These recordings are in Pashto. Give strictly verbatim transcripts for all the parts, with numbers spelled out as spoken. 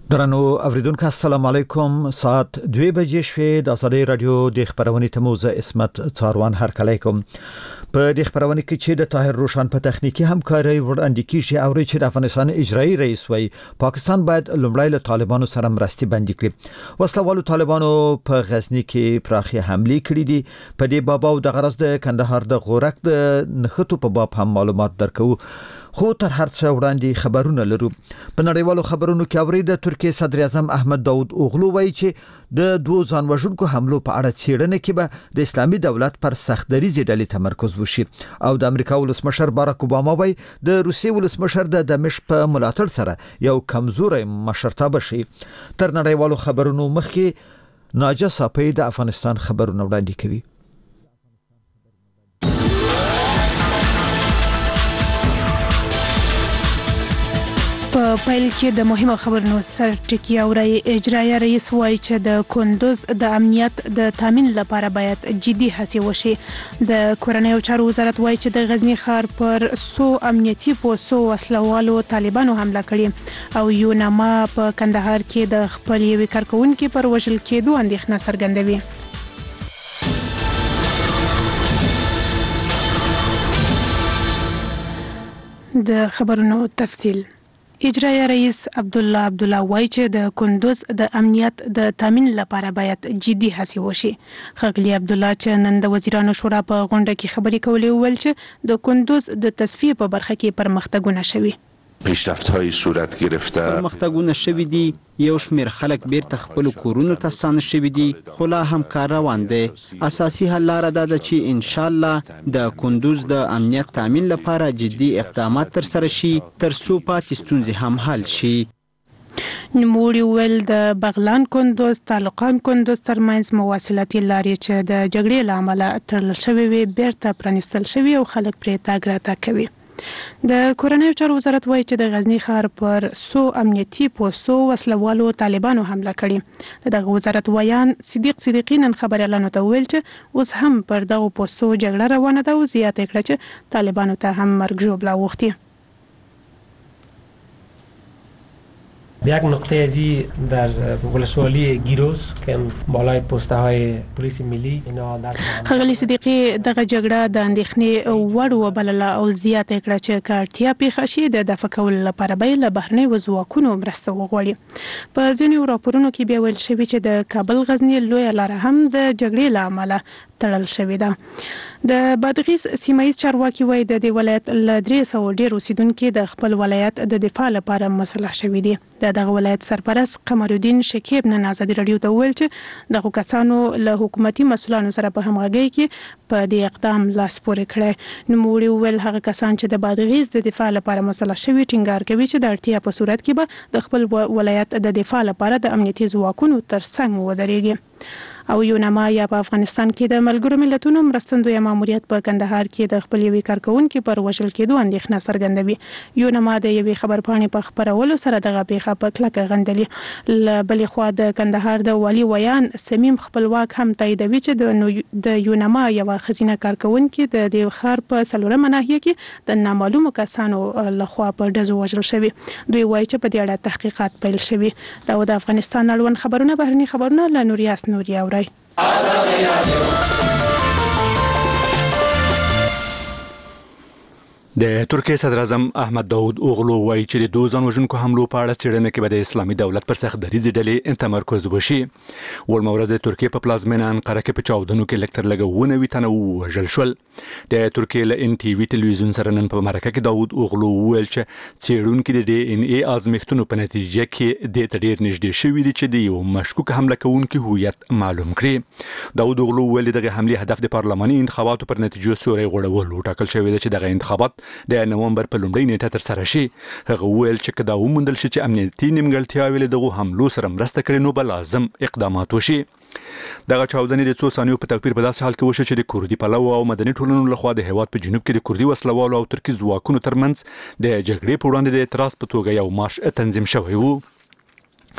درنو اوریدونکو السلام علیکم. ساعت دوی بجې شوې د ازادي رادیو د خبرونې تموزه اسمت څاروان هر کلیکم په د خبرونې کې چې د طاهر روشن په تخنیکی همکاري وړاندې کیږي او چې د افغانستان اجرایی رئیس وای پاکستان باید لومړی له طالبانو سره مرستې بندي کړي. وسلوالو طالبانو په غزنی کې پراخي حمله کړې دي. په دې باب او د غرض د کندهار د غورک د نخټو په باب هم معلومات درکو. خو تر هر څه وړاندې خبرونه لرو. په نړیوالو خبرونو کې اورید د ترکیه صدر اعظم احمد داود اوغلو وایي چې د دوه ځانوژونکو حملو په اړه څېړنه کې به د اسلامي دولت پر سختدریزې ډلې تمرکز وشي. او د امریکا ولسمشر باراک اوباما وایي د روسیې ولسمشر د دمشق په ملاتړ سره یو کمزوري مشرتابه شي. تر نړیوالو خبرونو مخکې ناجا صافی د افغانستان خبرونه وړاندې کوي. په پیل کې د مهمو خبرونو سر ټکی اوري. اجرایی رئیس وایي چې د کندوز د امنیت د تامین لپاره باید جدي هڅې وشي. د کورنیو چارو وزارت وایي چې د غزنی ښار پر سو امنیتي پوسو وسلوالو طالبانو حمله کړې او یوناما په کندهار کې د خپل یوې کارکونکو پر وژل کېدو اندېښنه څرګندوي. د خبرونو تفصیل. اجرایی رئیس عبدالله عبدالله وایي چې د کندوز د امنیت د تامین لپاره باید جدي هڅې وشي. ښاغلي عبدالله چې نن د وزیرانو شورا په غونډه کې خبرې کولې وویل چې د کندوز د تصفیه په برخه کې پرمختګونه شوي. پیشرفت‌های صورت گرفته. پرمختګونه شوي دي. یو شمېر خلک بیرته خپل کورونو ته ستانه شوي دي خو لا هم کار روان دی. اساسي حل لاره دا ده چې ان شاء الله د کندوز د امنیت تامین لپاره جدي اقدامات ترسره شي تر څو پاتې ستونزې هم حل شي. نوموړي وویل د بغلان کندوز تعلقان کندوز ترمنځ مواصلاتي لارې چې د جګړې له امله تړل شوې وي بیرته پرانیستل شوي او خلک پرې تګ راتګ کوي. د کورنیو چارو وزارت وایي چې د غزنی ښار پر سو امنیتي پوسو وسلوالو طالبانو حمله کړې. دغه وزارت ویان صدیق صدیقی نن خبريالانو ته ویل چې اوس هم پر دغه پوسو جګړه روانه ده او زیاته کړه چې طالبانو ته هم مرګ ژوبله وختي. یک نقطه ازی در ولسوالی گیروس که بالای پسته های پلیس ملی اینا در ښاغلي صدیقی دغه جګړه د اندېښنې وړ وبلله او زیاته کړه چې کارتیا پیښه شي د دفع کولو لپاره به له بهرنیو ځواکونو مرسته وغواړي. په ځینو راپورونو کې بیا ویل شوي چې د کابل غزنی لویه لاره هم د جګړې له امله تړل شوې ده. د بادغیس سیمایي چارواکي وایي د دې ولایت له درې سوه ډېر اوسیدونکي د خپل ولایت د دفاع لپاره مسلح شوي دي. د دغه ولایت سرپرست قمرالدین شکیب نن ازادي رادیو ته وویل چې دغه کسانو له حکومتي مسؤلانو سره په همغږۍ کې په دې اقدام لاس پورې کړی. نوموړي وویل هغه کسان چې د بادغیس د دفاع لپاره مسلح شوي ټینګار کوي چې د اړتیا په صورت کې به د خپل ولایت د دفاع لپاره د امنیتي ځواکونو ترڅنګ ودرېږي. او یوناما یا په افغانستان کې د ملګرو ملتونو مرستندوی ماموریت په کندهار کې د خپل یوې کارکونکو پر وژل کېدو اندېښنه څرګندوي. یوناما د یوې خبرپاڼې په خبرولو سره دغه پیښه په کلکه غندلې. له بلې خوا د کندهار د والي ویان سمیم خپلواک هم تاییدوي چې د یوناما یوه ښځینه کارکونکو د دې ښار په څلورمه ناحیه کې د نامعلومو کسانو لخوا په ډزو وژل شوي. دوی وایي چې په دې اړه تحقیقات پیل شوي. دا د افغانستان اړوند خبرونه بهرني خبرونه له نوریاس نوري اوري. د ترکیه صدر اعظم احمد داود اوغلو وایي چې د دوه ځانوژونکو حملو په اړه څېړنه کې به د اسلامي دولت پر سختدریزې ډلې تمرکز وشي. وړمه ورځ د ترکیه په پلازمینه انقره کې په چاودنو کې لږ تر لږه اووه نوي تنه ووژل شول. د ترکیه له ان ټي وي ټلویزیون سره نن په مرکه کې داود اوغلو وویل چې څېړونکي د ډي ان اي ازمېښتونو په نتیجه کې دې ته ډېر نږدې شوي دي چې د یو مشکوک حمله کوونکي هویت معلوم کړي. داود اوغلو وویل دغه حملې هدف د پارلماني انتخاباتو پر نتیجو سوري غوړول وټاکل شوی دی چې دغه انتخابات د نومبر په لومړۍ نیټه تر سره شي. هغه وویل چې کدا وموندل شي چې امنیتي نیمګړتیاوې له دغو حملو سره مرسته کړي نو به لازم اقدامات وشي. دغه چاودنې د څو ثانیو په توپیر په داسې حال کې وشو چې د کردي پلوه او مدني ټولنو لخوا د هیواد په جنوب کې د کردي وسلوالو او ترکي ځواکونو ترمنځ د جګړې په وړاندې د اعتراض په توګه یو مارش تنظیم شوی و.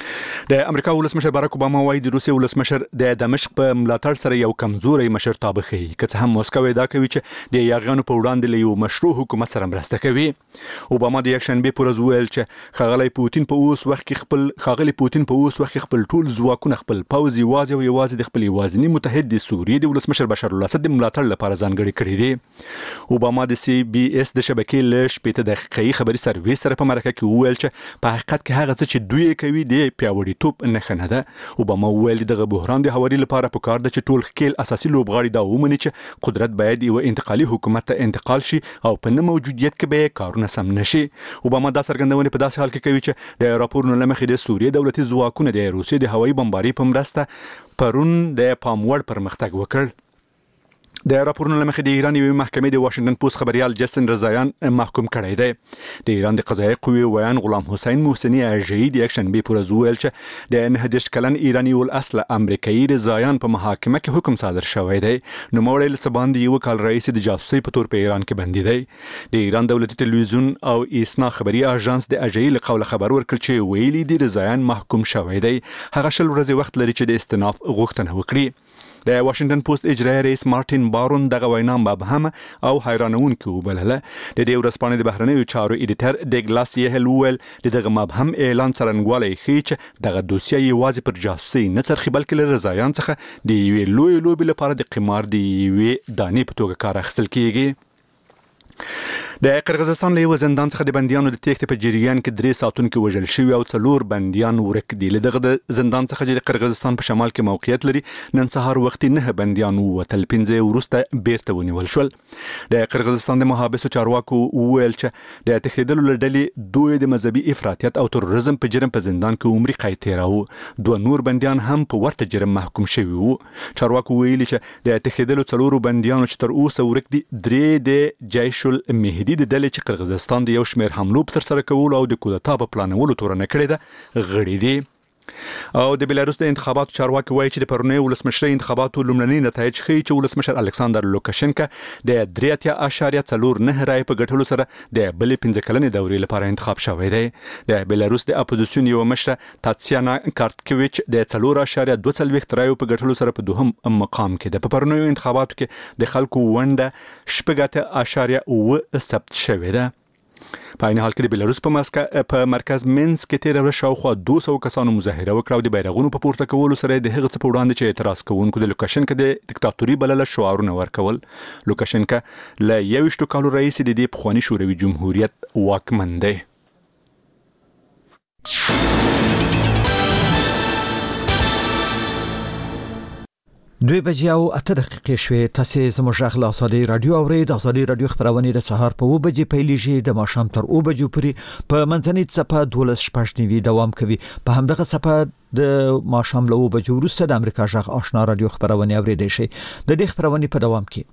د امریکا ولسمشر باراک اوباما وايي د روسیې ولسمشر د دمشق په ملاتړ سره یو کمزوري مشرتابه کوي که څه هم موسکو دا کوي چې د یاغیانو په وړاندې له یو مشروع حکومت سره مرسته کوي. اوباما د یکشنبه پر ورځ ویل چې ښاغلی پوتین په اوس وخت کې خپل ښاغلی پوتین په اوس وخت کې خپل ټول ځواکونه خپل پوځ یوازې او یوازې د خپل یوازینی متحد د سوریې د ولسمشر بشار الاسد د ملاتړ لپاره ځانګړي کړی دی. اوباما د سی بي اس د شبکې له شپږ دقیقې خبري سرویس سره په مرکه کې ویل چې په حقیقت کې هغه څه چې دوی کوي د پیاوړي توپ نه خنه ده. اوباما ویل دغه بحران د هواري لپاره پکار ده چې ټول خپل اساسي لوبغاړي دا ومني چې قدرت باید یو انتقالي حکومت ته انتقال شي او په نه موجودیت کې به کارونه سم نشي. اوباما دا څرګندونه په داسې حال کې کوي چې د راپورونو لمخې د سوریې دولتي ځواکونه د روسیې د هوایي بمباري په مرسته پرون د پاموړ پرمختګ وکړ. د راپورونو لمخې د ایران یوې محکمې د واشنگټن پوسټ خبريال جسن رضایان محکوم کړی دی. د ایران د قضایي قوې ویان غلام حسین محسنی اژه‌ای د یکشنبه پر ورځ ویل چې د نه دیش کلن ایرانی ول اصل امریکایي رضایان په محاکمه کې حکم صادر شوی دی. نو موړل څه باندې یو کال رئیس د جاسوسي په تور په ایران کې بندي دی. د ایران دولتي ټلویزیون او ایسنا خبري اژانس د اژه‌ای له قوله خبر ورکړ چې ویلي دی رضایان محکوم شوی دی. هغه شل ورځې وخت لري چې د استئناف غوښتنه وکړي. د واشنگټن پوسټ اجرایي رئیس مارټین بارون دغه وینا مبهمه او حیرانونکې وبلله. د دې ورځپاڼې د بهرنیو چارو ایډیټر ډګلاس یهل ویل دغه مبهم اعلان څرنګوالی ښیي چې دغه دوسیه یوازې پر جاسوسي نه څرخي بلکې له رضایان څخه د یوې لوی لوبې لپاره د قمار د یوې دانې په توګه کار اخیستل کیږي. د قرغیزستان له زندان څخه د بنديانو د تېښتې په جریان کې درې ساتونکو وژل شوي او څلور بنديان ورک دي. له دغه زندان څخه چې د قرغیزستان په شمال کې موقعیت لري نن سهار وختي نه بنديان ووتل، پنځه وروسته بیرته ونیول شول. د قرغیزستان د محابسو چارواکو وویل چې د تښتېدلو له ډلې دوی د مذهبي افراطیت او تروریزم په جرم په زندان کې عمري قید تېراوه. دوه نور بنديان هم په ورته جرم محکوم شوي وو. چارواکو ویلي چې د تښتېدلو څلورو بنديانو چې تر اوسه ورک دي درې د جیش المهدي د ډلې چې قرغیزستان د یو شمېر حملو په ترسره کولو او د کودتا په پلانولو تورنه کړې ده غړي دي. او د بلاروس د انتخاباتو چارواکي وایي چې د پرونی ولسمشرۍ انتخاباتو لومړني نتایج ښیي چې ولسمشر الکساندر لوکاشنکا د درې اتیا اعشاریه څلور نه رای په ګټلو سره د بلې پنځه کلنې دورې لپاره انتخاب شوی دی. د بلاروس د اپوزیسیون یو مشره تاتسیانا کارتکویچ د څلور اعشاریه دوه څلوېښت رایو په ګټلو سره په دوهم مقام کې ده. په پرونیو انتخاباتو کې د خلکو ونډه شپږ اتیا اعشاریه اوه ثبت شوې ده. په عین حال کې د بلاروس په مسکا په مرکز مینس کې تیر ورځ شاوخوا دوه سوه کسانو مظاهره وکړه او د بیرغونو په پورته کولو سره د هغه څه په وړاندې چې اعتراض کوونکو د لوکاشنکا د دیکتاتوري بلله شعارونه ورکول. لوکاشنکا له یویشتو کالو رئیس د دې پخواني شوروي جمهوریت واکمن دی. دوی بجې او اته دقیقې شوې. تاسې زموږ غږ له ازادۍ راډیو اورئ. د ازادۍ راډیو خپرونې د سهار په اوه بجې پیلېږي، د ماښام تر اوه بجو پورې په منځنۍ څپه دولس شپږ نوي دوام کوي. په همدغه څپه د ماښام له اوه بجو وروسته د امریکا غږ آشنا راډیو خپرونې اورېدای شئ. د دې خپرونې په دوام کې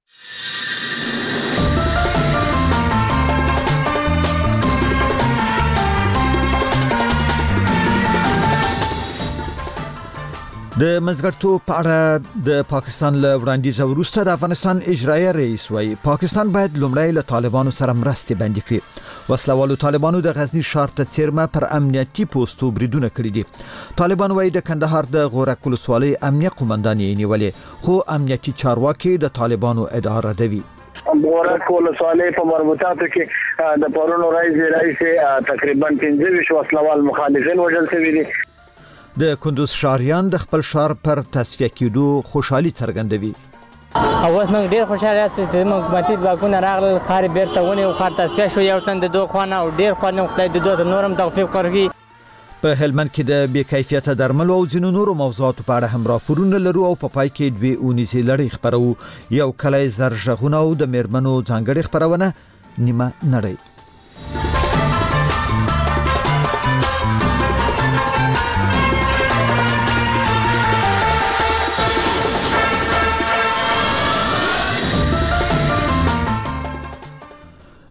د مزګرتوب په اړه د پاکستان له وړاندیز وروسته د افغانستان اجرایي رئیس وايي پاکستان باید لومړی له طالبانو سره مرستې بندي کړي. وسلوالو طالبانو د غزنی ښار ته څیرمه پر امنیتي پوسټو بریدونه کړي دي. طالبان وايي د کندهار د غورک ولسوالۍ امنیت قومندان یې نیولې، خو امنیتي چارواکي د طالبانو ادعا ردوي. غورک ولسوالۍ په مربوطاتو کې د پرونو رئیس رئیس تقریبا پنځه ویشت وسلوال مخالفین وژل شوي دي. د کندوز ښاریان د خپل ښار پر تصفیه کېدو خوشحالي څرګندوي. اوس موږ ډیر خوشاله یاست چې موږ حکومتي ځواکونه راغلل، ښار بیرته ونیو، ښار تصفیه شو، یو تن د دوه خوانه او ډیر خوانه خدای د دوه نورم توفیق ورکړي. په هلمند کې د بې کیفیته درملو او ځینو نورو موضوعاتو په اړه هم راپورونه لرو او په پای کې دوی اونیزې لړۍ خپرو. یو کلی زر غږونه او د میرمنو ځانګړې خپرونه نیمه نړۍ.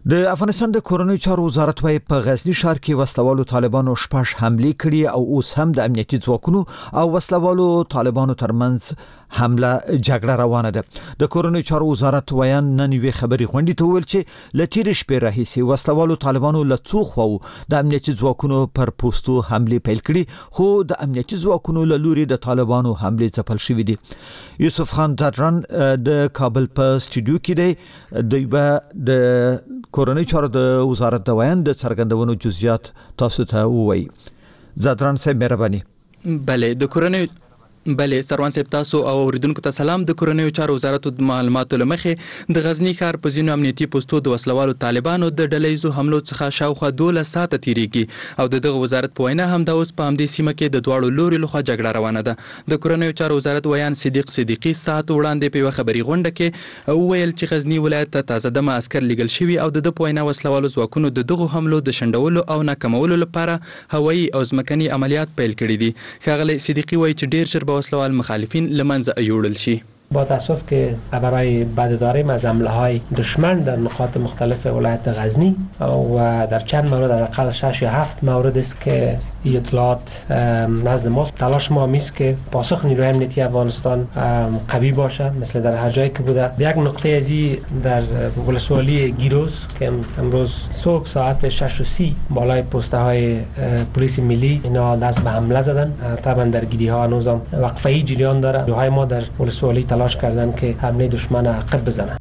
د افغانستان د کورنیو چارو وزارت وايي په غزنی ښار کې وسلوالو طالبانو شپږ حمله کړې او اوس هم د امنیتي ځواکونو او وسلوالو طالبانو ترمنځ حمله جګړه روانه ده. د کورنیو چارو وزارت ویان نن یوې خبري غونډې ته ویل چې لتیر شپې راهیسي وسلوالو طالبانو له څو خو د امنیتي ځواکونو پر پوسټو حمله پیل کړې خو د امنیتي ځواکونو له لوري د طالبانو حمله ځپل شوې دي. یوسف خان زادران د کابل په سټوډیو کې دی. دوی به د کورنیو چارو د وزارت د ویان د څرګندونو جزئیات تاسو ته ووایي. زادران صاحب مهرباني. بله د کورنیو بله سروان صاحب تاسو او اوریدونکو ته سلام. د کورنیو چارو وزارت د معلوماتو لمخې د غزنی ښار په ځینو امنیتي پوسټو د وسلوالو طالبانو د ډلهیزو حملو څخه شاوخوا دولس ساعته تیریږي او د دغه وزارت په وینا هم د اوس په همدې سیمه کې د دواړو لوري لخوا جګړه روانه ده. د کورنیو چارو وزارت ویان صدیق صدیقی ساعت وړاندې په یوه خبري غونډه کې وویل چې غزنی ولایت ته تازه دمه عسكر لیږل شوي او د په وینا وسلوالو ځواکونو د دغه حملو د شنډولو او ناکامولو لپاره هوایي او ځمکني عملیات پیل کړي دي. ښاغلی صدیقی وایي چې ډیر ژر به وسلوال مخالفین لمنځه یوړل شي. با تاسف که برای بد داریم از حمله های دشمن در نقاط مختلف ولایت غزنی و در چند مورد حداقل شش یا هفت مورد است که اطلاعات نزد ما تلاش ما میست که پاسخ نیروی امنیتی افغانستان قوی باشه مثل در هر جایی که بوده. یک نقطه ازی در ولسوالی گیروس که امروز صبح ساعت شش و سی بالای پسته های پلیس ملی اینا دست به حمله زدن. طبعا در گیری ها هنوزم وقفه‌ای جریان داره. نیروهای ما در ولسوالی تلاش کردن که حمله دشمن عقب بزنن.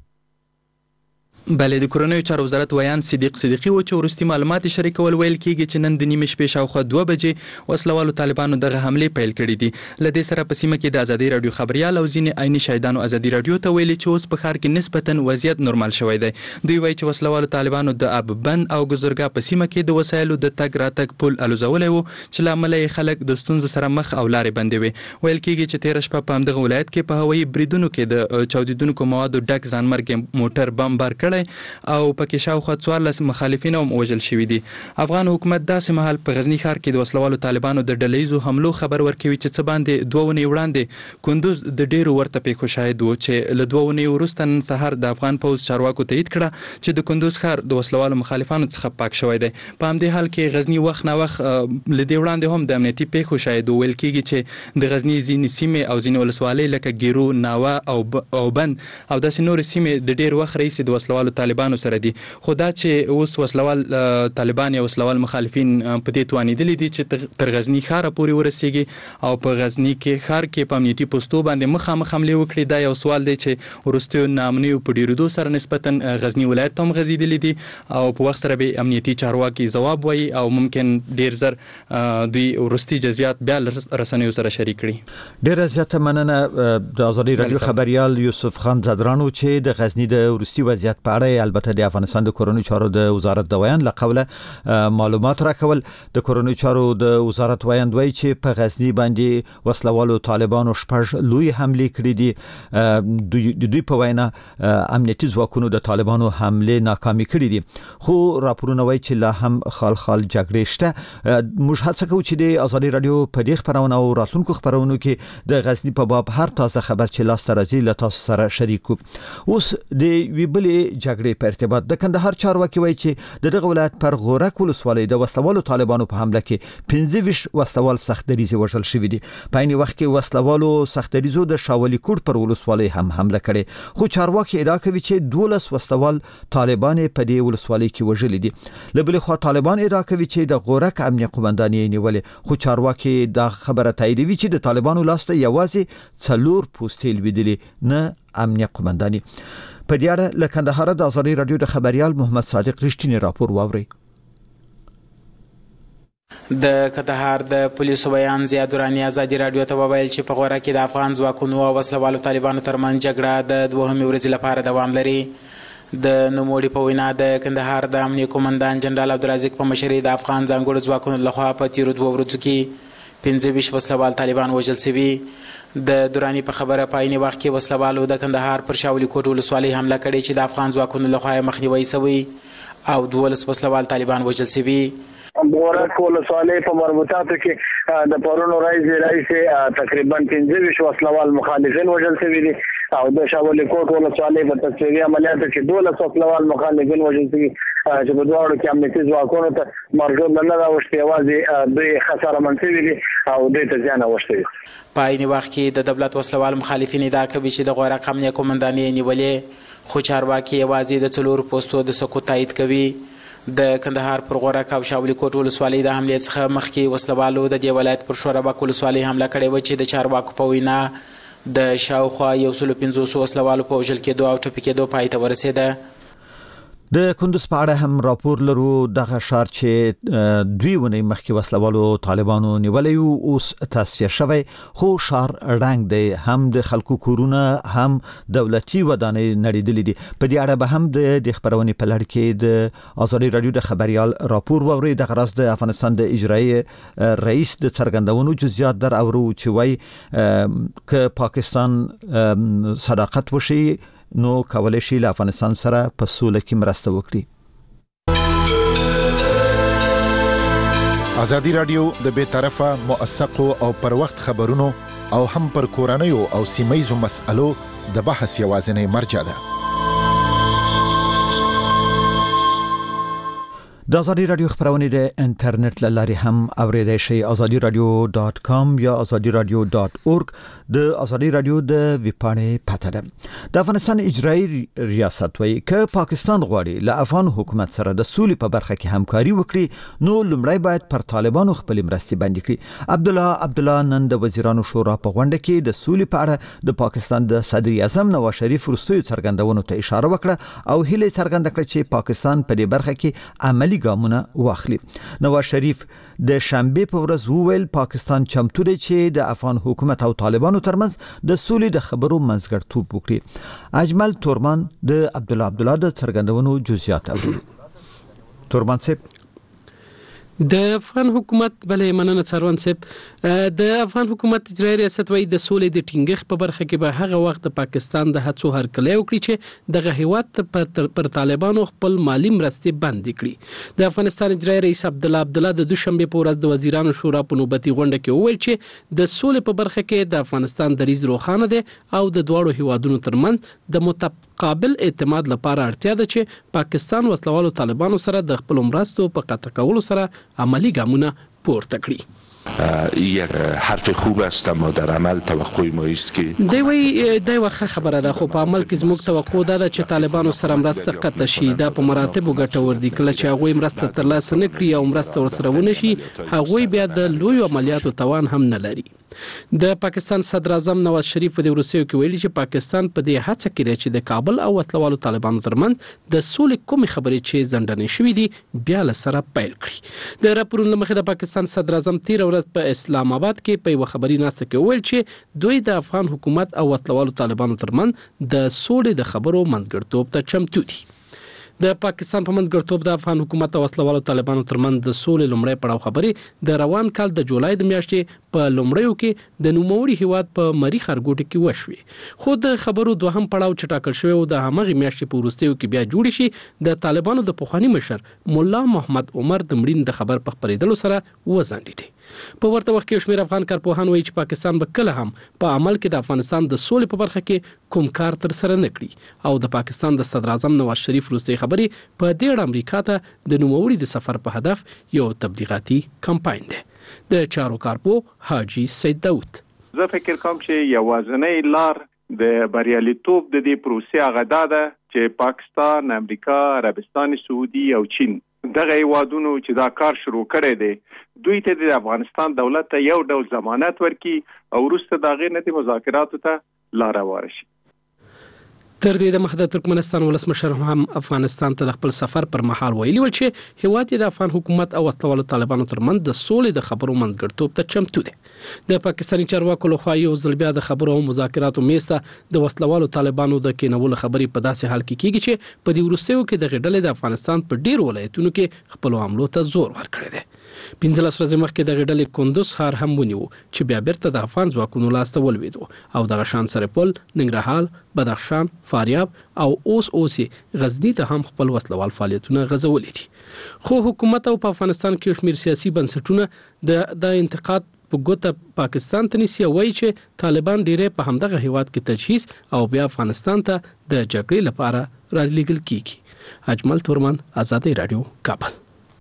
بله د کورنیو چارو وزارت ویان صدیق صدیقی و چې ورستي معلومات شریکول ویل کیږي چې نن د نیمې شپې شاوخوا دوه بجې وسلوالو طالبانو دغه حمله پیل کړې دي. له دې سره په سیمه کې د ازادي رادیو خبريال او ځینې عیني شاهدانو ازادي رادیو ته ویلي چې اوس په ښار کې نسبتا وضعیت نورمال شوی دی. دوی وایي چې وسلوالو طالبانو د اب بند او ګزرګا په سیمه کې د وسایلو د تګ راتګ پل الوزولې وو چې لامل یې خلک د ستونزو سره مخ او لارې بندې وي. ویل کیږي چې تیر شپه په همدغه ولایت کې په هوایي بریدونو کې د چاودیدونکو موادو ډک ځانمرګ موټر بمبار کړی او پکې شاوخوا څوارلس مخالفین هم وژل شوي دي. افغان حکومت داسې مهال په غزنی ښار کې د وسلوالو طالبانو د ډلهیزو حملو خبر ورکوي چې څه باندې دوه اونۍ وړاندې کندوز د ډیرو ورته پیښو شاهد و چې له دوه اونۍ وروسته نن سهار د افغان پوځ چارواکو تایید کړه چې د کندوز ښار د وسلوالو مخالفانو څخه پاک شوی دی. په همدې حال کې غزنی وخت نه وخت له دې وړاندې هم د امنیتي پیښو شاهد و. ویل کېږي چې د غزنی ځینې سیمې او ځینې ولسوالۍ لکه ګیرو، ناوه او او بند او داسې نورې سیمې د ډیر وخت راهیسې د وسلوالو طالبانو سره دي. خو دا چې اوس وسلوال طالبان یا وسلوال مخالفین په دې توانېدلي دي چې تر غزنی ښار پورې ورسیږي او په غزنی کې ښار کې په امنیتي پوسټو باندې مخامخ حملې وکړي. دا یو سوال دی چې وروستیو ناامنیو په ډیرېدو سره نسبتا غزنی ولایت ته هم غځېدلي دي او په وخت سره به امنیتي چارواکي ځواب وایي او ممکن ډیر زر دوی وروستي جزئیات بیا رسنیو سره شریک کړي. ډیره زیاته مننه د ازادي رادیو خبريال یوسف خان زادرانو چې د غزنی د وروستي وضعیت په اړه البته د افغانستان د کورنیو چارو د وزارت د ویان لقوله معلومات راکول. د کورنیو چارو د وزارت ویان دوی چې په غزنی باندې وسلوالو طالبانو شپږ لوی حمله کړې دي. دوی دوی په وینا امنیتي ځواکونو د طالبانو حمله ناکامي کړې دي خو راپورونه وایي چې لا هم خال خال جګړې شته. موږ هڅه کوو چې د ازادي رادیو په دې خبرونه او راتلونکو خبرونو کې د غزنی په باب هر تازه خبر چې لاس ته راځي له تاسو سره شریک کوو. اوس د ویبلې جګړې په ارتباط د کندهار چارواکي وایي چې د دغه ولایت پر غورک ولسوالۍ د وسلوالو طالبانو په حمله کې پنځه ویشت وسلوال سختدریزه وژل شوي دي. په عین وخت کې وسلوالو سختدریزو د شاولي کوټ پر ولسوالۍ هم حمله کړې خو چارواکي ادعا کوي چې دولس وسلوال طالبان په دې ولسوالۍ کې وژل دي. له بل خوا طالبان ادعا کوي چې د غورک امنیه قومنداني نیولې خو چارواکي دا خبره تاییدوي چې د طالبانو لاسته یوازې څلور پوستې لویدلې نه امنیه قومنداني. په دې اړه له کندهار د ازادي رادیو د خبريال محمد صادق رښتینی راپور واوري. د کندهار د پولیسو بیان زیاد دورانی ازادي رادیو ته وویل چې په غوړه کې د افغان ځواکونو او وسلوالو طالبانو ترمنځ جګړه د دوهمې ورځې لپاره دوام لري. د نوموړي په وینا د کندهار د امنیه قومندان جنرال عبدالرزاق په مشرۍ د افغان ځانګړو ځواکونو لخوا په تیرو دوه ورځو کې پنځه ویشت وسلوال طالبان وژل شوي. د دورانی په خبره په عین وخت کې وسلوالو د کندهار پر شاولي کوټ ولسوالۍ حمله کړې چې د افغان ځواکونو لخوا مخنیوي شوی او دولس وسلوال طالبان وژل شوي. غورک ولسوالۍ په مربوطاتو کې د پرونو راځي راځي تقریبا پنځه ویشت وسلوال مخالفین وژل شوي دي او د شاولې کوټ ولسوالۍ په تصویري عملیاتو کې دولس وسلوال مخالفین وژل شوي چې په دواړو کې امنیتي ځواکونو ته مرګ نه راوښتي، یوازې دوی خسارمن شوي دي او دوی ته زیان اوښتی دی. په عین وخت کې د دولت وسلوال مخالفین ادعا کوي چې د غورک امنیه قومندانۍ نیولې، خو چارواکي یوازې د څلورو پوستو د سقوط تایید کوي. د کندهار پر غورک او شاولې کوټ ولسوالۍ د حملې څخه مخکې وسلوالو د دې ولایت پر شورابک ولسوالۍ حمله کړې وه چې د چارواکو په وینا د شاوخوا یو سلو پنځوسو وسلوالو په وژل کېدو او ټپي کېدو پای ته ورسېده. د کندوز په اړه هم راپور لرو. دغه ښار چې دوی ونې مخکې وسلوالو طالبانو نیولی و اوس تصفیه شوی، خو ښار ړنګ دی، هم د خلکو کورونه هم دولتي ودانۍ نړېدلې دي. په دې اړه به هم د دې خپرونې په لړ کې د ازادي رادیو د خبريال راپور واورئ. دغه راز د افغانستان د اجرایي رئیس د څرګندونو جزئیات در اورو چې وایي که پاکستان صداقت وشي نو کولای شي له افغانستان سره په سوله کې مرسته وکړي. ازادي رادیو د بې طرفه، موثقو او پر وخت خبرونو او هم پر کورنیو او سیمایي مسألو د بحث یوازینی مرجع ده. د ازادي رادیو خبرونه د انټرنیټ لارې هم اوریدای شئ. ازادي رادیو ډاٹ کام یا ازادي رادیو ډاٹ اورګ د ازادي رادیو د ویبپاڼې پته ده. د افغانستان اجرایي ریاست وایي که پاکستان غواړي له افغان حکومت سره د سولې په برخه کې همکاري وکړي نو لومړی باید پر طالبانو خپل مرستې بندي کړي. عبد الله عبد الله نن د وزیرانو شورا په غونډه کې د سولې په اړه د پاکستان د صدر اعظم نواز شریف وروستیو څرګندونو ته اشاره وکړه او هیله څرګنده کړه چې پاکستان په دې برخه کې عملی ګامونه واخلي. نواز شریف د شنبه په ورځ وویل پاکستان چمتو دی چې د افغان حکومت او طالبانو ترمنځ د سولې د خبرو منځګړیتوب وکړي. اجمل تورمان د عبد الله عبد الله د څرګندونو جزئیات اوري. تورمان صاحب د افغان حکومت بلې مننه څاروان صاحب د افغان حکومت اجرایي ریاست وایي د سولې د ټینګښت په برخه کې به هغه وخت د پاکستان د هڅو هرکلی وکړي چې دغه هیواد پر طالبانو خپل مالی مرستې بندي کړي. د افغانستان اجرایي رئیس عبد الله عبد الله د دوشنبه په ورځ د وزیرانو شورا په نوبتي غونډه کې وویل چې د سولې په برخه کې د افغانستان دریځ روښانه دی او د دواړو هیوادونو ترمنځ د متقابل اعتماد لپاره اړتیا ده چې پاکستان وسلوالو طالبانو سره د خپل مرستو په قطع کولو سره عملی ګامونه پورته کړي. یک حرف خوب است اما در عمل توقع ما است که دی وی دی واخه خبره ده، خو په عمل کې زموږ توقع ده چې طالبانو سره مرسته قطع شي. دا په مراتبو ګټور دي. کله چې هغوی مرسته ترلاسه نه کړي او مرسته ورسره ونه شي هغوی بیا د لویو عملیاتو توان هم نه لري. د پاکستان صدر اعظم نواز شریف په ورسیو کې ویلي چې پاکستان په دې هڅه کې دی چې د کابل او وسلوالو طالبانو ترمنځ د سولې کومې خبرې چې ځنډنې شوې دي بیا له سره پیل کړي. د راپورونو مخې د پاکستان صدر اعظم تیر ورځ په اسلام آباد کې په یو خبري ناسته کې ویل چې دوی د افغان حکومت او وسلوالو طالبانو ترمنځ د سولې د خبرو منځګړیتوب ته چمتو دي. د پاکستان په منځګړیتوب د افغان حکومت او وسلوالو طالبانو ترمنځ د سولې لومړی پړاو خبرې د روان کال د جولای د میاشتې په لومړیو کې د نوموړي هیواد په مری خرګوټي کې وشوي، خو د خبرو دوهم پړاو چې ټاکل شوی او د همغې میاشتې په وروستیو کې بیا جوړ شي د طالبانو د پخوانی مشر مولا محمد عمر د مړین د خبر په خبرېدلو سره وځنډېدي. په ورته وخت کې شمېر افغان کارپوهان وایي چې پاکستان به کله هم په عمل کې د افغانستان د سولې په برخه کې کوم کار تر سره نه کړي او د پاکستان د صدر اعظم نواز شریف وروستۍ خبرې په دې اړه امریکا ته د نوموړي د سفر په هدف یو تبلیغاتي کمپاین دی. د چارو کارپو حاجی سید داود: زه فکر کوم چې یوازینی لار د بریالیتوب د دې پروسې هغه ده چې پاکستان، امریکا، عربستان سعودي او چین دغه هیوادونو چې دا کار شروع کړی دی دوی ته د افغانستان دولت ته یو ډول ضمانت ورکړي او وروسته د هغې نه د مذاکراتو ته لاره هواره شي. تر دې د مخه د ترکمنستان ولسمشر هم افغانستان ته خپل سفر پر مهال ویلي ول چې هیواد د افغان حکومت او وسلوالو طالبانو ترمنځ د سولې د خبرو منځګړیتوب ته چمتو دی. د پاکستاني چارواکو لخوا یو ځل بیا د خبرو او مذاکراتو میسته د وسلوالو طالبانو د کېنولو خبرې په داسې حال کې کیږي چې په دې وروستیو کې د غډلې د افغانستان په ډیرو ولایتونو کې خپل حملو ته زور ورکړی دی. پنځلس ورځې مخکې د غډلې کندوز ښار هم ونیو چې بیا بیرته د افغان ځواکونو لاسته ولوېدو او دغه شان سرپل، ننګرهار، بدخشان، فاریاب او اوس اوسې غزنی ته هم خپل وسلوال فعالیتونه غځولي دي. خو حکومت او په افغانستان کې شمیر سیاسي بنسټونه د د انتقاد په ګوته پاکستان ته نیسي، وایي چې طالبان ډیره په همدغه هیواد کې تجهیز او بیا افغانستان ته د جګړې لپاره رالیږل کیږي. اجمل تورمان، آزادی رادیو، کابل.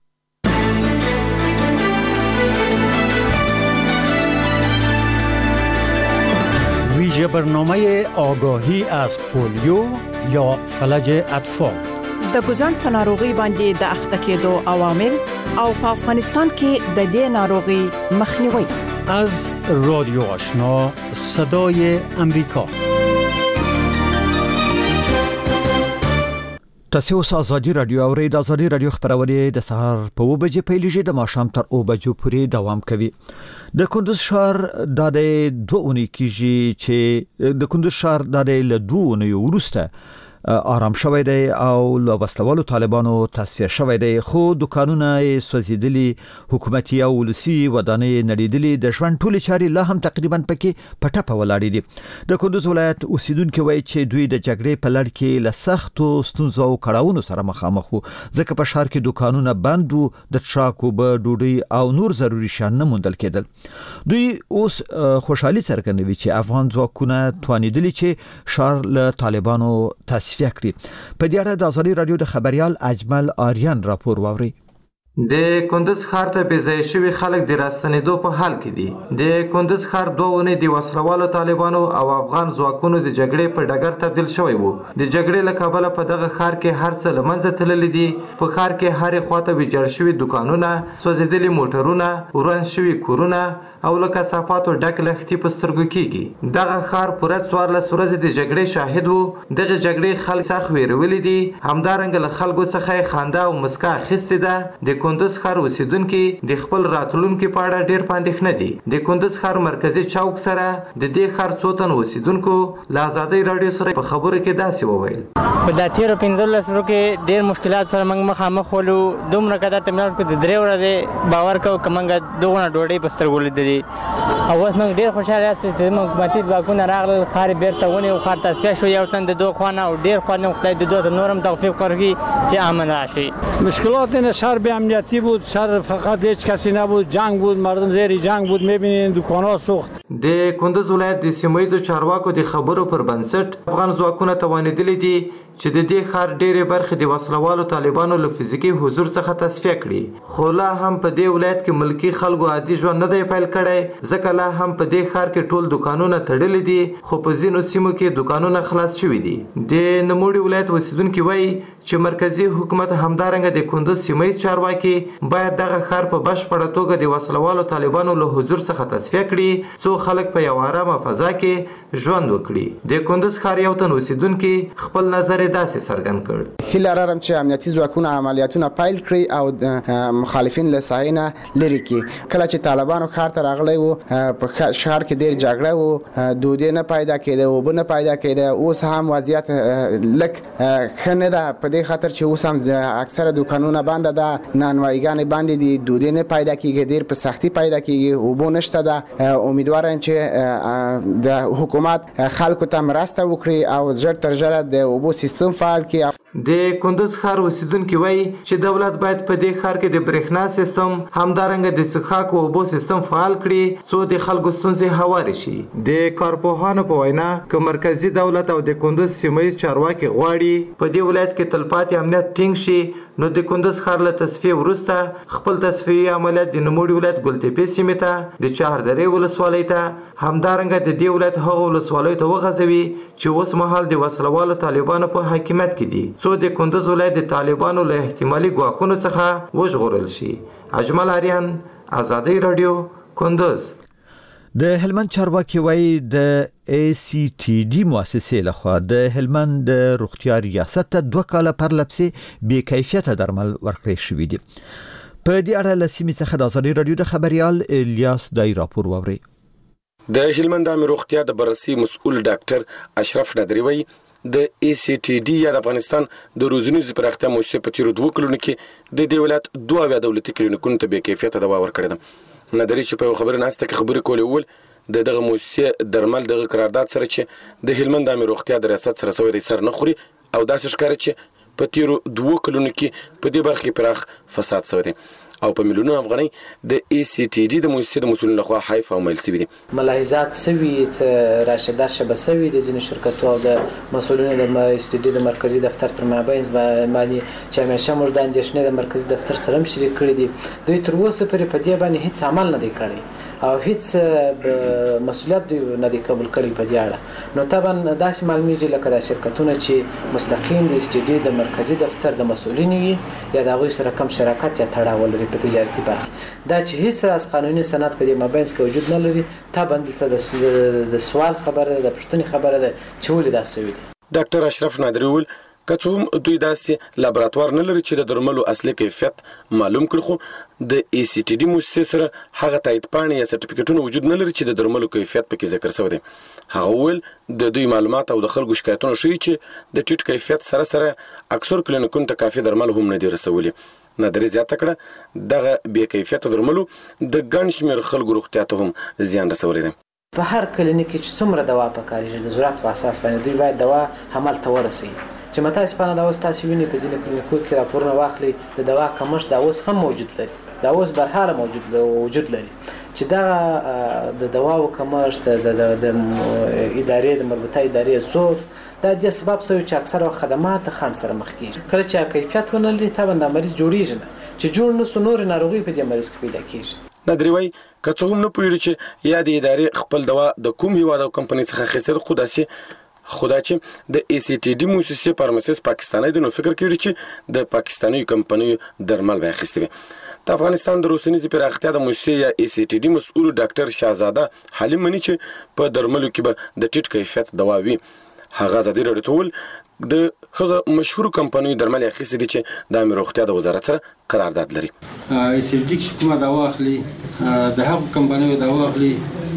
ویژه برنامه آگاهی از پولیو یا فلج اطفال د ګوزن په ناروغي باندې د اخته کېدو عوامل او په افغانستان کې د دې ناروغي مخنیوي. از رادیو آشنا صدای امریکا. تاسو اوس آزادی رادیو اورئ. د آزادی رادیو خبرونه د سهار په و بجې پیلېږي، د ماښام تر او بجو پورې دوام کوي. د کندوز ښار د دوه اونۍ کېږي چې د کندوز ښار د له دوه اونۍ وروسته آرام شوی دی او له وسلوالو طالبانو تصفیه شوی دی، خو دکانونه سوځېدلي، حکومتي او ولسي ودانۍ نړېدلې، د ژوند ټولې چارې لا هم تقریبا پکې په ټپه ولاړې دي. د کندوز ولایت اوسیدونکو وایي چې دوی د جګړې په لړ کې له سختو ستونزو او کړاوونو سره مخامخ وو، ځکه په ښار کې دکانونه بند وو، د څښاک اوبه، ډوډۍ او نور ضروري شیان نه موندل کېدل. دوی اوس خوشحالي څرګندوي چې افغان ځواکونه توانېدلي چې ښار له طالبانو تصفیه فکری. په دې اړه د آزادی رادیو د خبريال اجمل آریان راپور واوري. د کندوز ښار ته بېځایه شوي خلک د راستنېدو په حال کې دي. د کندوز ښار دوه اونۍ د وسلوالو طالبانو او افغان ځواکونو د جګړې په ډګر تبدیل شوی وو. د جګړې له کبله په دغه ښار کې هر څه له منځه تللي دي. په ښار کې هرې خواته ویجاړ شوي دکانونه، سوځېدلي موټرونه، وران شوي کورونه او له کثافاتو ډک لښتي په سترګو کېږي. دغه ښار پوره څوارلس ورځې د جګړې شاهد وو. دغه جګړې خلک سخت ویرولي دي. همدارنګه له خلکو څخه یې خندا او مسکا اخیستې ده. د کندوز ښار اوسیدونکي د خپل راتلونکي په اړه ډېر په اندېښنه دي. د کندوز ښار مرکزي چوک سره د دې ښار څو تن اوسیدونکو له آزادۍ راډیو سره په خبرو کې داسې وویل: په دا تېرو پنځلسو ورځو کې ډېر مشکلات سره موږ مخامخ ولو. دومره که درته ملاو کړو د درې ورځې باور کوو که موږ دغونه ډوډۍ په سترګو لیدلې او اوس موږ ډېر خوشحاله یاست چې زموږ حکومتي ځواکونه راغلل، ښار یې بېرته ونیو، ښار تصفیه شو یو تن د دوه خوا نه او ډېر خوا نه خدای د دوه ته نور هم توفیق ورکړي چې امن راشي. مشکلات این شهر بی امنیتی بود، شهر فقط هیچ کسی نبود، جنگ بود، مردم زیر جنگ بود، میبینین دکان‌ها سوخت. د کندوز ولایت د سیمه‌ییزو چارواکو د خبرو پر بنسټ افغان ځواکونه توانېدلي دي چې د دې ښار ډېرې برخې د وسلوالو طالبانو له فزیکي حضور څخه تصفیه کړي. خو لا هم په دې ولایت کې ملکي خلکو عادي ژوند نه دی پیل کړی، ځکه لا هم په دې ښار کې ټول دکانونه تړلي دي، خو په ځینو سیمو کې دکانونه خلاص شوي دي. د نوموړي ولایت اوسیدونکي وایي چې مرکزي حکومت همدارنګه د کندوز سیمه‌ییز چارواکي باید دغه ښار په بشپړه توګه د وسلوالو طالبانو له حضور څخه تصفیه کړي، څو خلک په یو آرامه فضا کې ژوند وکړي. د کندوز ښار یو تن اوسیدونکي خپل نظر داسې څرګند کړ: هیله لرم چې امنیتي ځواکونه عملیاتونه پیل کړي او مخالفین له ساحې نه لرې کړي. کله چې طالبانو ښار ته راغلي وو په ښار کې ډېر جګړه وو، ډوډۍ نه پیدا کېده، اوبه نه پیدا کېده. اوس هم وضعیت لږ ښه نه ده، په دې خاطر چې اوس هم اکثره دکانونه بنده ده، نانوایګانې بندې دي، ډوډۍ نه پیدا کېږي، ډېر په سختي پیدا کېږي، اوبه نشته ده. امیدوارم چې د حکومت خلکو ته مرسته وکړي او ژر تر ژره د اوبو سیستم فعال کړي. د کندوز ښار اوسیدونکي وایي چې دولت باید په دې ښار کې د برېښنا سیستم همدارنګه د څښاک او اوبو سیستم فعال کړي څو د خلکو ستونزې هوارې شي. د کارپوهانو په وینا که مرکزي دولت او د کندوز سیمه‌ییز چارواکي غواړي په دې ولایت کې تلپاتې امنیت ټینګ شي، نو د کندوز ښار له تصفیې وروسته خپل تصفیې عملیات د نوموړي ولایت ګلتپې سیمې ته، د چهاردرې ولسوالۍ ته، همدارنګه د دې ولایت هغو ولسوالیو ته وغځوي چې اوس مهال د وسلوالو طالبانو په حاکمیت کې دي، څو د کندوز ولایت د طالبانو له احتمالي ګواښونو څخه وژغورل شي. اجمل آریان، آزادی رادیو، کندوز. د هلمند چارواکي وایي د ای سی ټي ډي مؤسسې لخوا د هلمند د روغتیا ریاست ته دوه کاله پرلپسې بې کیفیته درمل ورکړل شوي دي. په دې اړه له سیمې څخه د آزادی رادیو د خبريال الیاس دای راپور واوري. د هلمند عامه روغتیا د بررسي مسؤل ډاکټر اشرف نادری وایي د ای سی ټي ډي یا د افغانستان د روزنیزې پراختیا مؤسسې په تیرو دوه کلونو کې د دې ولایت دوه اویا دولتي کلینیکونو ته بې کیفیته دوا ورکړې ده. نادري چې په خبره ناسته کې خبرې کولې ول د دغه مؤسسې درمل دغه قرارداد سره چې د هلمند عامه روغتیا د ریاست سره سوی دی سر نه خوري او داسې ښکاري چې په تیرو دوه کلونو کې په دې برخه کې پراخ فساد شوی دی او په میلیونونو افغانۍ د ای سی ټي ډي د مؤسسې د مسؤلینو لخوا حیف او مایل شوي دي. ملاحظات سوي چې راشه درشه به سوي د ځینې شرکتو او د مسؤلینو د ای سی ټي ډي د مرکزی دفتر تر مابین مالي چې همیشه موږ د اندېښنې د مرکزی دفتر سره هم شریک کړي دي. دوی تر اوسه پورې په دې باندې هیڅ عمل نه دی کړی او هیڅ مسؤلیت دوی نه دی قبول کړی په دې اړه. نو طبعا داسې معلومیږي لکه د شرکتونه چې مستقیم د ای سی ټي ډي د مرکزی دفتر د مسؤلینو یا د هغوی سره کم شراکت یا تړاو لري په تجارتي برخه، دا چې هیڅ راز قانوني سند په دې مابین کې وجود نه لري. طبعا دلته د سوال خبره د پوښتنې خبره ده چې ولې دا سوي دي. ډاکټر اشرف نادری وویل که څه هم دوی داسې لابراتوار نه لري چې د درملو اصلي کیفیت معلوم کړي، خو د ای سی ټي ډي مؤسسې سره هغه تایید پاڼې یا سرټیفیکټونه وجود نه لري چې د درملو کیفیت پکې ذکر شوی دی. هغه وویل د دوی معلومات او د خلکو شکایتونه ښیي چې د ټیټ کیفیت سره سره اکثر کلینیکونو ته کافي درمل هم نه دي رسولي. نادري زیاته کړه دغه بې کیفیته درملو د ګڼ شمېر خلکو روغتیا ته هم زیان رسولی دی. په هر کلینیک کې چې څومره دوا پکارېږي د ضرورت په اساس باندې دوی باید دوا همالته ورسوي. چې متاسفانه دا اوس تاسو وینئ په ځینې کلینیکو کې راپورونه واخلئ د دوا کمښت دا اوس هم موجود لري، دا اوس برحاله موجود وجود لري چې دا د دواو کمښت د ادارې د مربوطه ادارې ضعف دا د سبب شوی چې اکثره خدمات خنډ سره مخ کیږي. کله چې کیفیت ونه لري طبعا د مریض جوړیږي نه چې جوړ نه سو نور ناروغي په دې مریض کې پیدا کیږي. نادری وای که څه هم نه پوهیږي چې یا د ادارې خپل دوا د کوم هیواد او کمپنۍ څخه اخیستل، خو داسې خدا چې د ای سی ټي ډي مؤسسې فارماسیست پاکستاني دی نو فکر کوي چې د پاکستاني کمپنیو درمل به اخیستي وي. د افغانستان د روسنیزې پراختیا د مؤسسې یا ای سی ټي ډي مسؤل ډاکټر شاهزاده حلیم مني چې په درملو کې به د ټیټ کیفیت دوا وي. هغه ازادي راډیو ته وویل د هغه مشهور کمپنیو درمل اخیستي دي چې د امیر روغتیا د وزارت سره قرارداد لري. ای سی ټي ډي چې کومه دوا اخلي د هغو کمپنیو دوا اخلي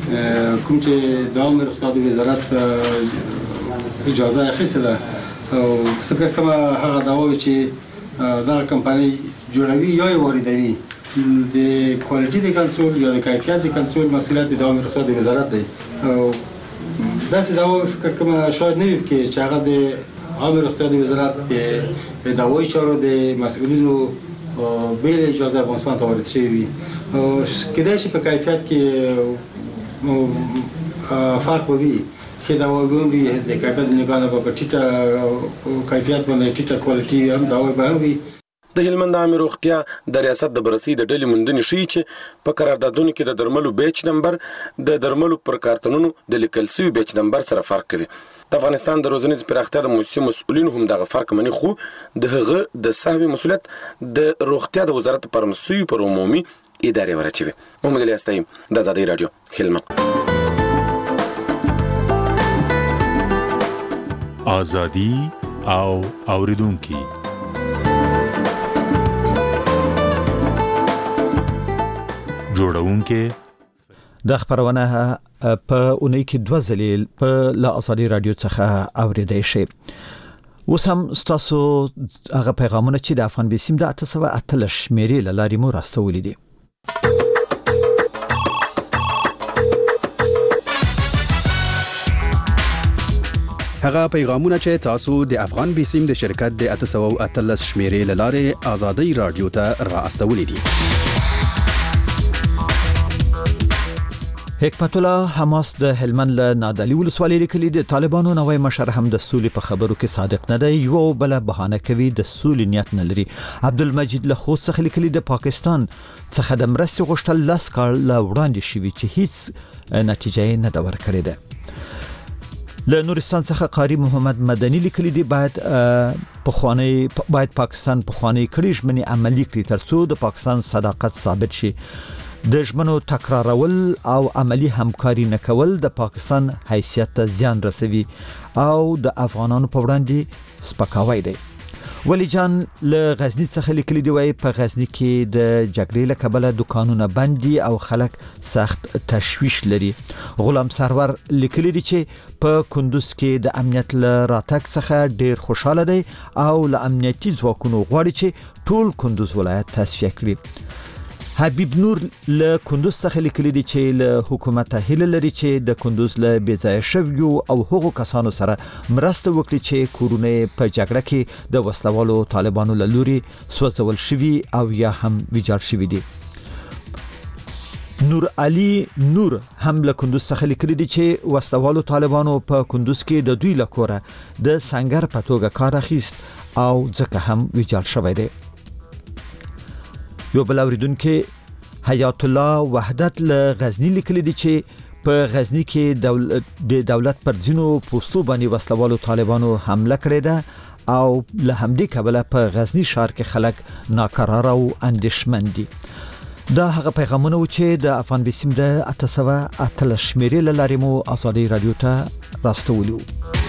کوم چې د امیر روغتیا د وزارت اجازه اخیسته ده او فکر کوم هغه دوا چې دغه کمپنۍ جوړوي یا یې واردوي د کوالټي د کنټرول یا د کیفیت د کنټرول مسؤلیت د امیر روغتیا د وزارت دی. او داسې دوا فکر کوم شاید نه وي کې چې هغه د امیر روغتیا د وزارت د دوايي چارو د مسؤلینو بیل اجازه افغانستان ته وارد شوی وي. کېدای شي په کیفیت کې فرق وي چې دا وګورئ د کیفیت نگاه په ټیټه کیفیت باندې ټیټه کوالټي هم دا وایي. د هلمند عامه روغتیا د ریاست د بررسي د ډلې موندنې ښیي چې په قراردادونو کې د درملو بیچ نمبر د درملو پر کارتونونو د لیکل شوي بیچ نمبر سره فرق کوي. د افغانستان د روزنیز پراختیا د مؤسسې مسؤلین هم دغه فرق مني، خو د هغه د صاحب مسؤلیت د روغتیا د وزارت پرمسوي پر عمومي ادارې ورچوي. محمد علي استایم د آزادۍ رادیو هلمند. آزادی او اوریدونکي جوړونکي د خبرونه په اونۍ کې دوه ځلې په لا آزادۍ رادیو څخه اوریدای شي. اوس هم تاسو هغه پیغامونه چې د افغان بسیم د اته سوه اتلس شمیرې له لارې مو راستولي دي. هغه پیغامونه چې تاسو د افغان بسیم د شرکت د اته سوه اتلس شمیرې له لارې آزادۍ رادیو ته راستولي دي. حکمت الله حماس د هلمند له نادعلي ولسوالۍ لیکلي د طالبانو نوی مشر هم د سولې په خبرو کې صادق نه دی، یو بل بهانه کوي د سولې نیت نه لري. عبدالمجید له خوست څخه لیکلي د پاکستان څخه د مرستې غوښتل لاس کال لا وړاندې شوي چې هیڅ نتیجه نه ده ورکړې ده. له نورستان څخه قاری محمد مدني لیکلي دی باید پخوانی باید پاکستان پخوانی کړي ژمنې عملي کړي ترڅو د پاکستان صداقت ثابت شي. د ژمنو تکرارول او عملی همکاري نه کول د پاکستان حیثیت ته زیان رسوي او د افغانانو په وړاندې سپکاوی دی. ولی جان له غزنی څخه لیکلي دی وای په غزنی کې د جګړې له کبله دکانونه بند دي او خلک سخت تشویش لري. غلام سرور لیکلي دی چې په کندوز کې د امنیت له راتګ څخه ډیر خوشاله دی او له امنیتي ځواکونو غواړي چې ټول کندوز ولایت تصفیه کړي. حبیب نور له کندوز څخه لیکلي دي چې له حکومت هیله لري چې د کندوز له بېځایه شویو او هغو کسانو سره مرسته وکړي چې کورونه په جګړه کې د وسلوالو طالبانو له لوري سوځول شوي او یا هم ویجاړ شوي دي. نور علي نور هم له کندوز څخه لیکلي دي چې وسلوالو طالبانو په کندوز کې د دوی له کوره د سنگر په توګه کار اخیست او ځکه هم ویجاړ شوی دی. یو بل اوریدونکو حیات الله وحدت له غزنی لیکلي دي چې په غزنی کې دولت د دولت پر ځینو پوسټو باندې وسلوالو طالبانو حمله کړې ده او له همدې کبله په غزنی ښار کې خلک ناقرار او اندېښمن دي. دا هغه پیغامونه و چې د افغان بسیم د اته سوه اتلس شمیرې له لارې مو ازادي رادیو ته راستولیو.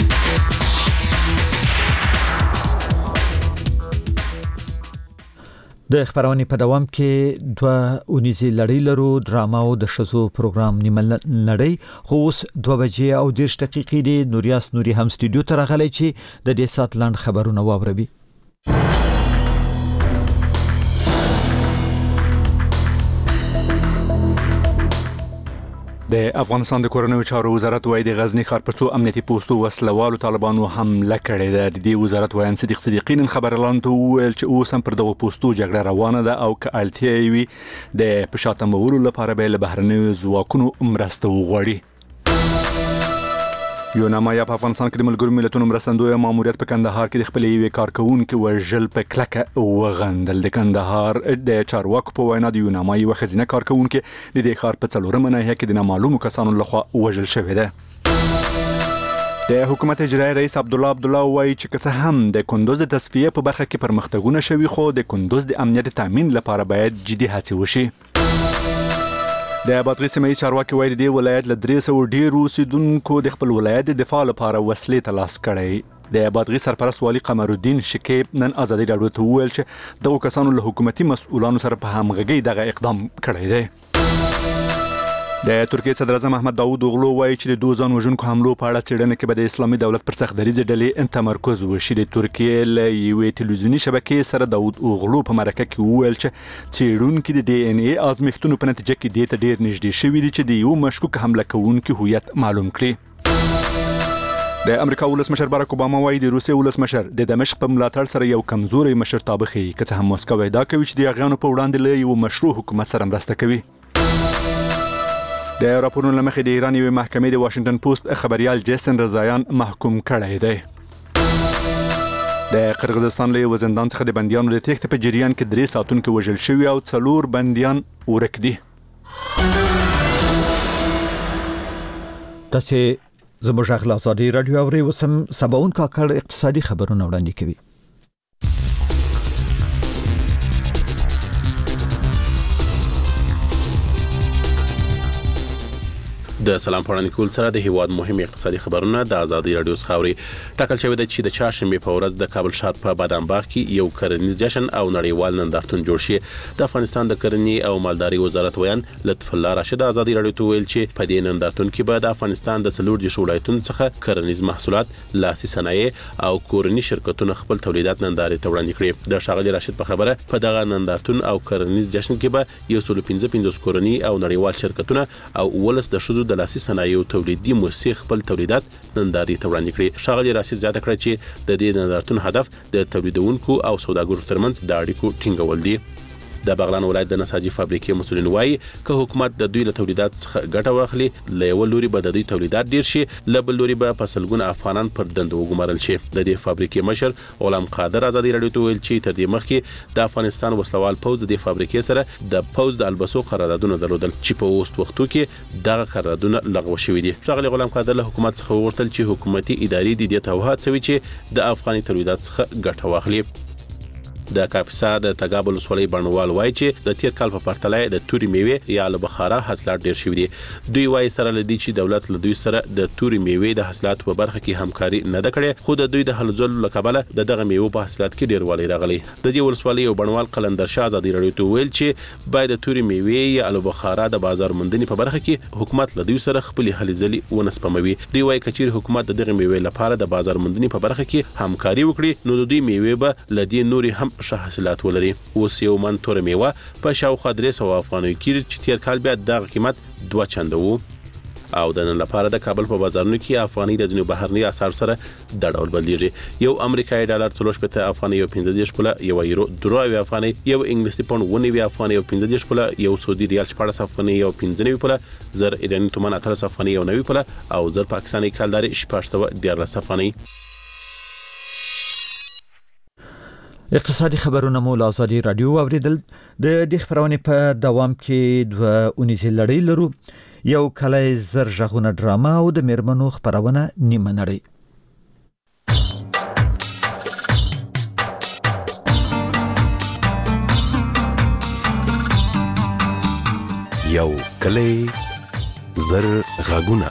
د خبرونې په دوام کې دوه اونیزې لړۍ لرو، ډراما او د شزو پروګرام نیمه لړۍ، خو اوس دوه بجې او دېرش دقیقې دي. نوریاس نوري هم سټوډیو ته راغلی چې د دې سات لاند خبرونه واوروي. د افغانستان د کورنیو چارو وزارت وايي د غزنی ښار پر څو امنیتي پوسټو وسلوالو طالبانو حمله کړې ده. د دې وزارت وایي صدیق صدیقی نن خبرلاند ته وویل چې اوس هم پر دغه پوسټو جګړه روانه ده او که اړتیا وي د پښاتمولو لپاره به له بهرنیو ځواکونو مرسته وغواړي. یوناما په افغانستان کې د ملګرو ملتونو مرستندوی ماموریت په کندهار کې د خپل یوې کارکونکو وژل په کلکه وغندل. د کندهار د چارواکو په وینا د یوناما یو خزینه کارکونکو د دې ښار په څلورمه ناحیه کې د نامعلومو کسانو لخوا وژل شوې ده. د حکومت اجرایی رئیس عبد الله عبد الله وایي چې که څه هم د کندوز د تصفیه په برخه کې پرمختګونه شوي، خو د کندوز د امنیت تامین لپاره باید جدي هڅې وشي. د بادغیس سیمه چارواکي وایي د ولایت له درې سوه ډیرو اوسیدونکو د خپل ولایت د دفاع لپاره وسلې ترلاسه کړې. د بادغیس سرپرست والي قمر الدین شکیب نن ازادي راډیو ته وویل چې دغه کسانو له حکومتي مسؤلانو سره په همغږۍ دغه اقدام کړی دی. د ترکیه صدر اعظم احمد داوود اوغلو وایي چې د دوه ځان وژونکو حملو په اړه څېړنه کې به د اسلامي دولت پر سختدریځې ډلې تمرکز وشي. د ترکیه له یوې ټلویزیوني شبکې سره داوود اوغلو په مرکه کې وویل چې څېړونکي د ډي ان اي ازمېښتونو په نتیجه کې دې ته ډېر نږدې شوي دي چې د یو مشکوک حمله کوونکي هویت معلوم کړي. د امریکا ولسمشر باراک اوباما وایي د روسیې ولسمشر د دمشق په ملاتړ سره یو کمزوري مشرتابه ښیي، که څه هم مسکو ادعا کوي چې د هغانو په وړاندې له یو مشروع حکومت سره مرسته کوي. د راپورونو له مخې د ایران یوې محکمې د واشنگټن پوسټ خبریال جیسن رضایان محکوم کړی دی. د قرغیزستان له یو زندان څخه د بندیانو د تېښتې په جریان کې درې ساتونکي وژل شوي او څلور بندیان ورک دي. تاسې زموږ غږ له ازادي راډیو اورئ. اوس هم سباون کاکړ اقتصادي خبرونه وړاندې کوي. د سلام پړنې کول سره د هیواد مهم اقتصادي خبرونه د ازادي رادیو څخه اوري. ټاکل شوی دی چې د چهارشنبه په ورځ د کابل ښار په بادام باغ کې یو کرنیز جشن او نړیوال نندارتون جوړ شي. د افغانستان د کرنې او مالداري وزارت ویان لطف الله راشد ازادي رادیو ته ویل چې په دې نندارتون کې به د افغانستان د څلور دېرش ولایتونو څخه کرنیز محصولات، لاسي صنایع او کورني شرکتونه خپل تولیدات نندارې ته وړاندې کړي. د ښاغلي راشد په خبره په دغه نندارتون او کرنیز جشن کې به یو سل پنځه پنځوس کورني او نړیوال شرکتونه او ولس د شذو د لاسي صنایعو تولیدي مؤسسې خپل تولیدات نندارې ته وړاندې کړي. ښاغلي راشد زیاته کړه چې د دې نندارتون هدف د تولیدونکو او سوداګرو ترمنځ د اړیکو ټینګول دي. د بغلان ولایت د نساجي فابریکې مسؤلین وایي که حکومت د دوی له تولیدات څخه ګټه واخلي، له یو لوري به د دوی تولیدات ډیر شي، له بل لوري به په سلګونه افغانان پر دندو وګمارل شي. د دې فابریکې مشر غلام قادر ازادي رادیو ته ویل چې تر دې مخکې د افغانستان وسلوال پوځ د دې فابریکې سره د پوځ د البسو قراردادونه درلودل چې په اوس وختو کې دغه قراردادونه لغوه شوي دي. ښاغلي غلام قادر له حکومت څخه وغوښتل چې حکومتي ادارې د دې ته وهڅوي چې د افغاني تولیدات څخه ګټه واخلي. د کاپیسا د تګاب ولسوالۍ بڼوال وایي چې د تیر کال په پرتله د توري میوې یا له بخاره حاصلات ډیر شوي دي. دوی وایي سره لدی چې دولت له دوی سره د توري میوې د حاصلاتو په برخه کې همکاري نه ده کړې، خو د دوی د هلو ځلو له کبله د دغه میوو په حاصلات کې ډیروالی راغلی. د دې ولسوالۍ یو بڼوال قلندر شاه ازادي رادیو ته ویل چې باید د توري میوې یا له بخاره د بازار موندنې په برخه کې حکومت له دوی سره خپل هلې ځلې ونه سپموي. دوی وایي کچیر حکومت د دغه میوې لپاره د بازار موندنې په برخه کې همکاري وکړي، نو د دوی میوې به له دې نوري هم ښه حاصلات ولري. اوس یو من تور میوه په شاوخوا درې سوه افغانیو کېږي چې تیر کال بیا دغه قیمت دوه چنده وو. او د نن لپاره د کابل په بازارونو کې افغاني د ځینو بهرني اسعار سره د ډول بدلیږي. یو امریکایي ډالر څلور شپېته افغاني یو پنځه دېرش پوله، یو یورو دوه اویا افغاني، یو انګلیسي پاونډ اووه نوي افغاني یو پنځه دېرش پوله، یو سعودي ریال شپاړس افغاني یو پنځه نوي پوله، زر ایراني تومان اتلس افغاني یو نوي پوله او زر پاکستاني کالداري شپږ سوه دیارلس افغاني. اقتصادي خبرونه مو له ازادي رادیو اوریدل. د دې خبرونه په دوام کې دوه اونیزې لړۍ لرو. یو کله زر ژغونه ډراما او د میرمنو خبرونه نیمه نړۍ. یو کله زر غږونه.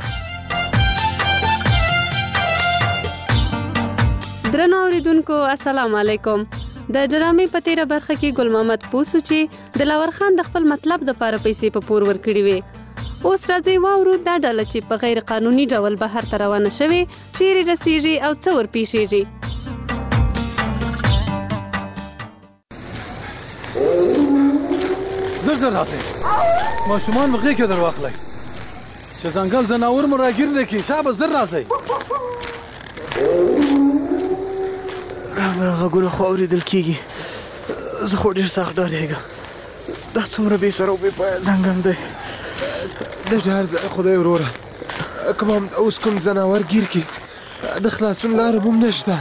درنو اوریدونکو السلام علیکم. د ډرامې په تیره برخه کې ګل محمد پوسو چې د لاور خان د خپل مطلب د پاره پیسې په پور ورکړي وي. اوس راځي واورو دا ډله چې په غیر قانوني ډول بهر ته روانه شوې چیرې رسیږي او څه ورپېښیږي. زر زر راځئ، ماشومان مو غېږ کې در واخلئ چې ځنګل ځناور مو راګیر نه کړي. شابه زر راځئ. غږونه خو اورېدل کېږي، زه خو ډېر سخت ډارېږم. دا څومره بې سره او بې پایه زنګم دی. د ډار ځای خدای وروره، کوم اوس کوم ځناور ګیر کې د خلاصون لاره هم نشته.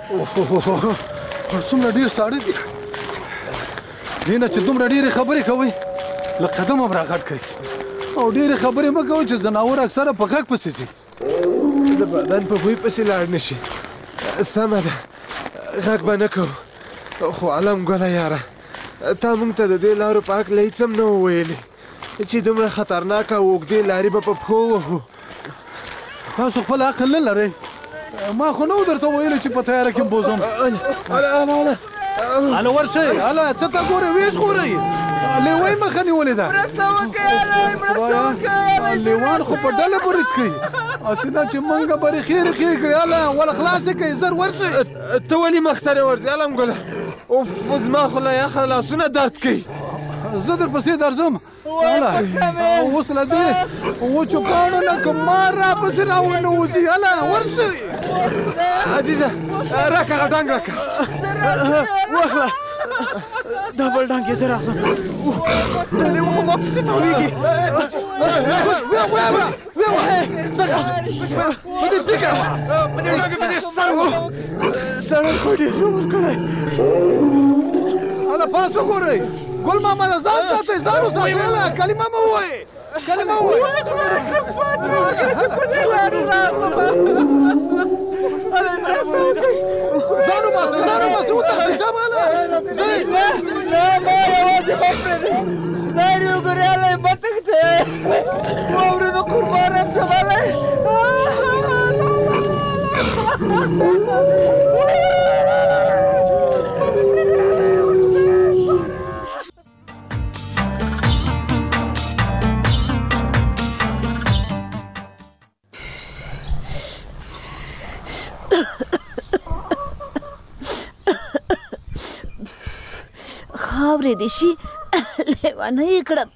څومره ډېر ساړه دي. دې نه چې دومره ډېرې خبرې کوئ له قدم هم راغټ کوئ او ډېرې خبرې مه کوئ چې ځناور اکثره په غږ پسې ځي. د بدن په بوی پسې لاړ نه شي. سمه ده، غږ به نه کوو. خو علم ګله یاره، تا موږ ته د دې لارو په هکله هېڅ هم نه وو ویلي چې دومره خطرناکه او اوږدې لارې به په پښو وهو. تاسو خپل عقل نه لرئ. ما خو نه و درته ویلي چې په تیاره کې بوزم. هله هله هله ورشئ، هله څه ته ګورئ، ویې ژغورئ. لیوۍ مخه نیولې ده. مرسته وکړئ. لیوان خو په ډله برید کوي. هسې ده چې موږ به ریښې ریښې کړي. هله ول خلاصې کړئ، زر ورشئ. ته ولې مخته راورځې علم ګله؟ اوف زما خو له یخه لاسونه درد کوي. زه در پسې درځم. هله اوس له دې وچو پاڼو نه که مار را پسې راونوځي. هله ورشئ. عزیزه راکړه هغه ډنګ راکړه. واخله دا بل ډنګ یې زه راخلم. دا لیوه خو ما پسې تاویږي. ویه ویه ویه ویه دغسې په دې تیږه په دې ډنګ په دې سر و سړک خو ډېر ژور کړی. هله پاس وګورئ. ګل محمد ځان ساتئ، ځان وساتئ. هله کلمه مه ووایئ، کلمه ووایئ. ځان وباسئ، ځان وباسئ، وتښتئ. سم هله ځئ. نه نه ما یوازې مه پرېږدئ. خدای دې وګوري هله یې مه تښتئ. واورینو قربان یم شم هله. خاورې دې شي لیوانه یې کړم.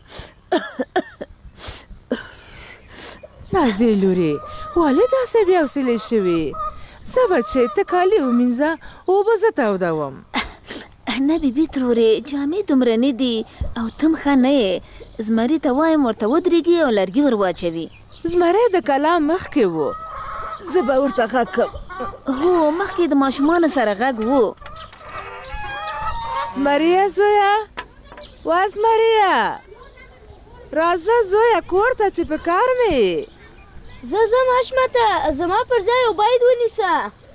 نازې لورې ولې داسې بې حوصلې شوې؟ ځه بچی ته کالي ومینځه، اوبه زه تودوم. نه بیبي ترورې جامې دومره نه دي او ته هم ښه نه یې. زمري ته وایم ورته ودرېږي او لرګي ور واچوي. زمری د کلا مخکې و، زه به ورته غږ کړم. هو مخکې د ماشومانو سره غږ و. زمریه زویه، وا زمریه راځه زویه کور ته چې په کار مې. زه ځم حشمته، زما پر ځای عبید ونیسه.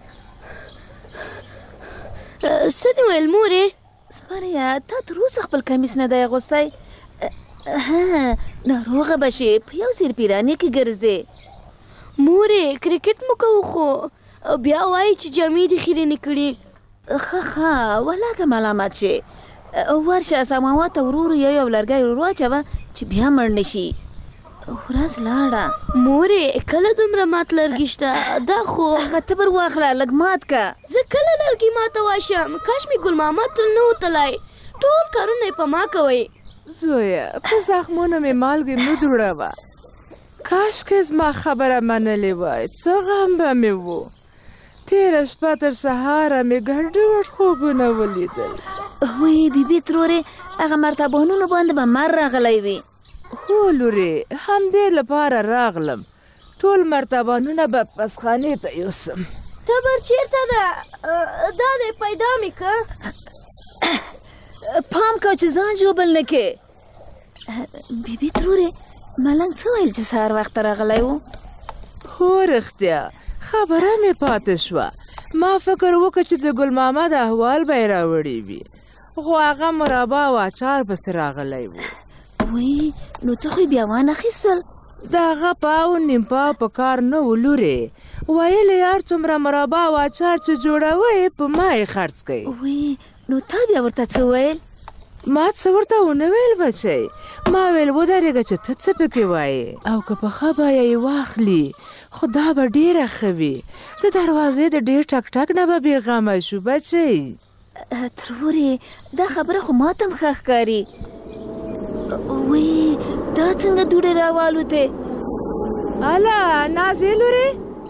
څه دې ویل مورې؟ زمریه تا تر اوسه خپل کمیس نه دی اغوستی. ناروغه به شې، په یو ځیر پیرانې کې ګرځې. مورې کرکټ مو کوو خو بیا وایي چې جامې دې خیرنې کړي. ښه ښه ولاکه ملامت شې. ورشه سماوات ته ورو ورو یو یو لرګی ور واچوه چې بیا مړ نه شي. ورځ لاړه. مورې کله دومره مات لرګي شته؟ دا خو هغه تبر واخله لږ مات کا. زه کله لرګي ماته واشم؟ کاش مې ګل ماما تر نه وتلی. ټول کارونه یې په ما کوئ. زویه په زخمونو مې مالګې مه دوړوه. کاشکې زما خبره منلې وای، څه غم به مې و. تېره شپه تر سهاره مې ګډوډ خوبونه ولیدل. وی بیبي ترورې هغه مرتبانونو باندې به مر راغلی وي. هو لورې همدې لپاره راغلم. ټول مرتبانونه به پسخانې ته یوسم. تبر چیرته ده؟ دا دی پیدا مې که؟ پام کوه چې ځان ژوبل نه کې. بیبي ترورې ملنګ څه ویل چې سهار وخته راغلی و؟ هو رښتیا خبره مې پاتې شوه. ما فکر وکړ چې د ګل ماما د احوال به یې راوړي وي، خو هغه مرابا او اچار پسې راغلی و. وی نو ته خو بیا وانخیستل؟ د هغه پاو نیم پاو په کار نه و لورې. ویل یې هر څومره مرابا او اچار چې جوړوئ په ما یې خرڅ کوئ. وی نو تا بیا ورته څه ویل؟ ما څه ورته ونه ویل بچی. ما ویل ودرېږه چې ته څه پکې وایې، او که په ښه بیه یې واخلي خو دا به ډېره ښه وي. د دروازې د ډېر ټک ټک نه به بېغمه شو بچی. ترورې دا خبره خو ما ته هم ښه ښکاري. وی دا څنګه دوړې راوالوتې؟ اله نازې لورې.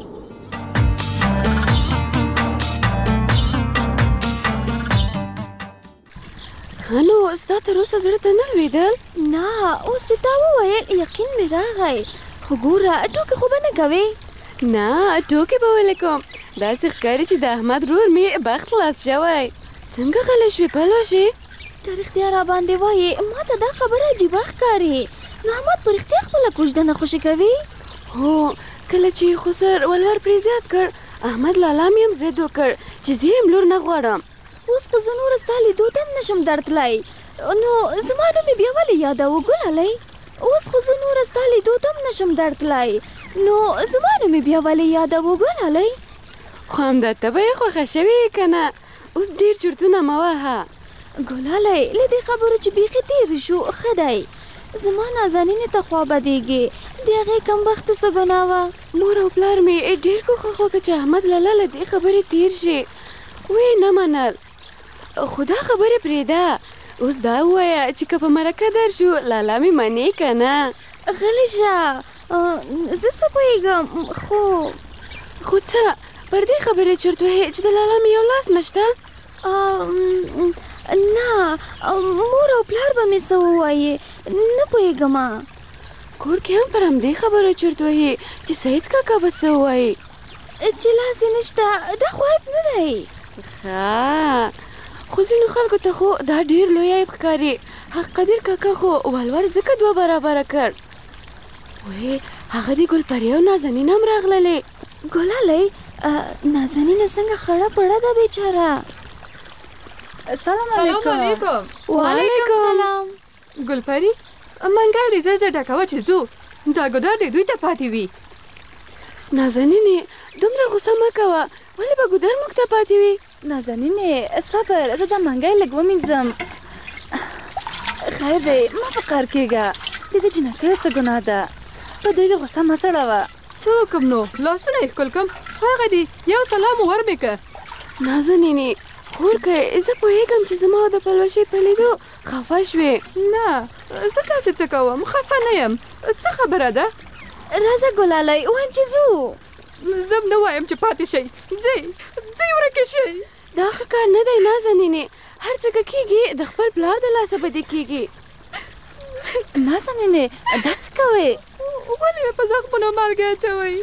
خانو ستا تر اوسه زړه ته نه لوېدل؟ نه اوس چې تا وویل یقین مې راغی. خو ګوره ټوکې خو به نه کوې؟ نه ټوکې به ولې کوم؟ داسې ښکاري چې د احمد رور مې بخت خلاص شوی. څنګه غلی شوې پلوشې؟ ته رښتیا را باندې وایې؟ ما ته دا خبره عجیبه ښکاري. نو احمد په رښتیا خپله کوژدنه خوشي کوي؟ هو کله چې خسر ولور پرې زیات کړ احمد لالا مې هم ضد وکړ چې زه یې لور نه غواړم. اوس خو زه نوره ستا لیدو ته هم نشم درتلی. نو زما نوم یې بیا ولې یادوه ګلالی؟ اوس خو زه نوره ستا لیدو ته هم نشم درتلی. نو زما نوم یې بیا ولې یادوه ګلالی؟ خو همدا ته به یې خوښه شوې یې که نه؟ اوس ډېر چرتونه مه وهه. ګلالی له دې خبرو چې بیخي تېر شو ښه دی. زما نازنینې ته خوا بدېږي. د هغې کمبخته څه ګناه وه؟ مور او پلار مې ډېر کوښښ وکړه چې احمد لالا له دې خبرې تېر شي. ویې نه منل. خو دا خبرې پرېږده. اوس دا ووایه چې که په مرکه درشو لالا مې منې که نه؟ غلی شه. زه څه پوهېږم خو خو څه پر دې خبرې چرت وهې چې د لالا مې یو لاس نشته؟ نه مور او پلار به مې څه ووایې نه پوهېږم. کور کې هم پر همدې خبره چرت وهې چې سعید کاکا به څه ووایي؟ چې لاس یې نشته دا خو عیب نه دی. ښه خو ځینو خلکو ته خو دا ډېر لوی عیب ښکاري. حق قدیر کاکا خو ولور ځکه دوه برابره کړ. وې هغه د ګلپري او نازنین هم راغللې. ګلالی نازنینه څنګه خړه پړه ده بیچاره. السلام علیکم. وعلیکم سلام. ګلپري منګل دې ځای ځای ډکوه چې ځو. دا ګودر دې دوی ته پاتې وي. نازنینې دومره غوسه مه کوه. ولې به ګودر موږ ته پاتې وي؟ نازنینې صبر زه دا منګی لږ ومینځم. خیر دی ما په قهر کېږه. د دې جنکیو څه ګناه ده؟ په دوی د غوسه مه سړوه. څه وکړم نو لاسونه یې ښکل کړم هغه دي یو سلام ور مې که. نازنینې خور که زه پوهېږم چې زما د پلوشۍ په لیدو خفه شوې. نه زه تاسې څه کوم خفه نه یم. څه خبره ده؟ راځه ګلالی وایم چې ځو. زه نه وایم چې پاتې شئ. ځئ ځئ ورکې شئ. دا ښه کار نه دی نازنینې. هر څه که کېږي د خپل پلار د لاسه به دې کېږي. نازنینې دا څه کوې؟ ولې مې په زخمونو مالګې اچوئ؟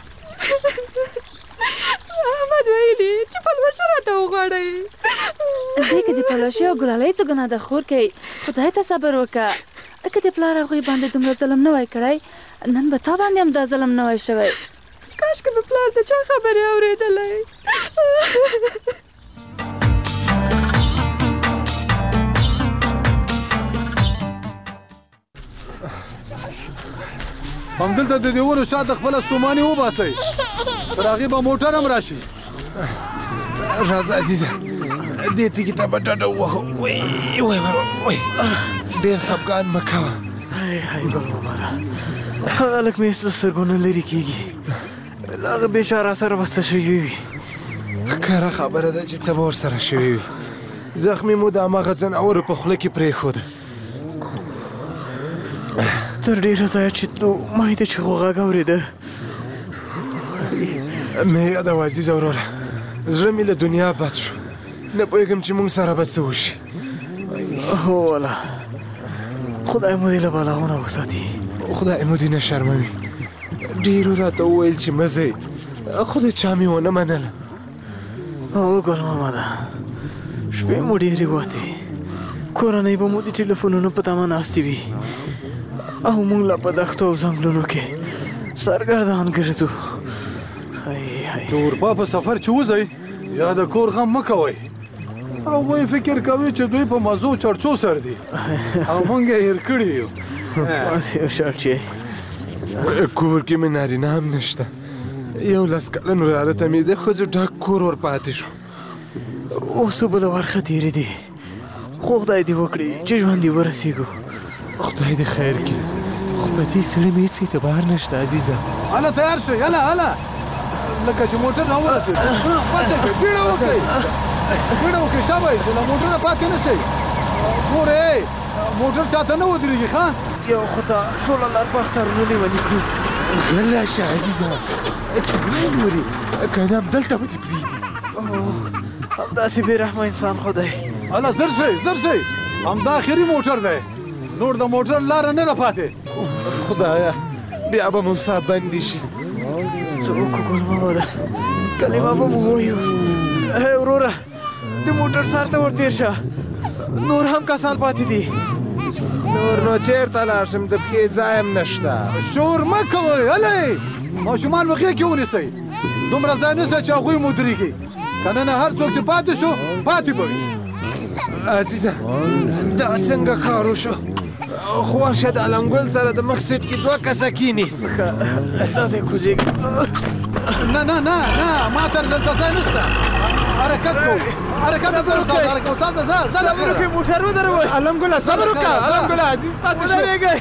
احمد ویلي چې پلوشه راته وغواړئ. دې که د پلوشې او ګلالۍ څه ګناه ده خور کوي. خدای ته صبر وکړه. که د پلار هغوی باندې دومره ظلم نه وای کړی نن به تا باندې هم دا ظلم نه وای شوی. کاشکې مې پلار د چا خبرې اورېدلی. همدلته د دیوالو شاته خپله ستوماني وباسئ. تر هغې به موټر هم راشي. راځه عزیزه دې تیږې ته به ډډه ووهو. وی وی وی ډېر خفګان مه کوه. هی هی بابا هلک مې سترګونه لرې کېږي هغه بیچاره سره به څه شوي وي ښکاره خبره ده چې څه به ورسره شوي وي زخمي مو د هماغه ځناورو په خوله کې پرېښود تر ډېره ځایه چې ما یې د چغو غږ اورېده مې یادوه عزیزه وروره زړه مې له دنیا بد شو نه پوهېږم چې موږ سره به څه وشي هو والا خدای مو دې له بلاغونه وساتي خدای مو دې نه شرموي ډېرو راته وویل چې مه ځئ خو د چا مې ونه منله هو ګل مامده شپې مو ډېرې وتې کورنۍ به مو د ټلیفونونو په تمه ناستې وي او موږ لا په دښتو او ځنګلونو کې سرګردان ګرځو د اروپا په سفر چې وځئ یا د کور غم مه کوئ او وایي فکر کوي چې دوی په مزو چرچو سر دي او موږ یې هېر کړي یو بس یو شرط چې کور کې مې نارینه هم نشته یو لس کلن وراره ته مې د ښځو ډک کور ور پاتې شو اوس به د ورخه تېرې دي خو خدای دې وکړي چې ژوندي ورسېږو خدای دې خیر کړي خو په دې سړي مې هېڅ اعتبار نشته عزیزه هله تیار شئ هله هله لکه چې موټر راورسېد پاڅېږئ بیړه وکړئ بیړه وکړئ شاباش له موټره پاتې نه شئ ګورئ موټر چاته نه ودرېږي ښه یو خو ته ټوله لار په اخترونو لیوني کړو غلی شه عزیزه چې وایي نورې که نه همدلته به دې پرېږدي همداسې بې رحمه انسان خو دی هله زر شئ زر شئ همدا آخري موټر دی نور د موټر لاره نه ده پاتې خدایه بیا به مو ساه بندې شي څه وکړو ګل مامده کلمه به مو ووایو هی وروره د موټر سر ته ورتېر شه نور هم کسان پاتې دي نور نو چېرته لاړ شم د پښې ځای هم نشته شور مه کوئ هلئ ماشومان به غېږ کې ونیسئ دومره ځای نیسئ چې هغوی مو ودرېږي که نه نه هر څوک چې پاتې شو پاتې به وي عزیزه دا څنګه کار وشو خو ورشه د علمګل سره د مخ سیټ کې دوه کسه کښېني دا دی کوزېږي نه نه نه نه ما سره دلته ځای نشته حرکت کوو حرکت وکړو صبر وکړئ موټر ودروئ علمګله صبر وکړه علمګله عزیز پاتې شو ودرېږئ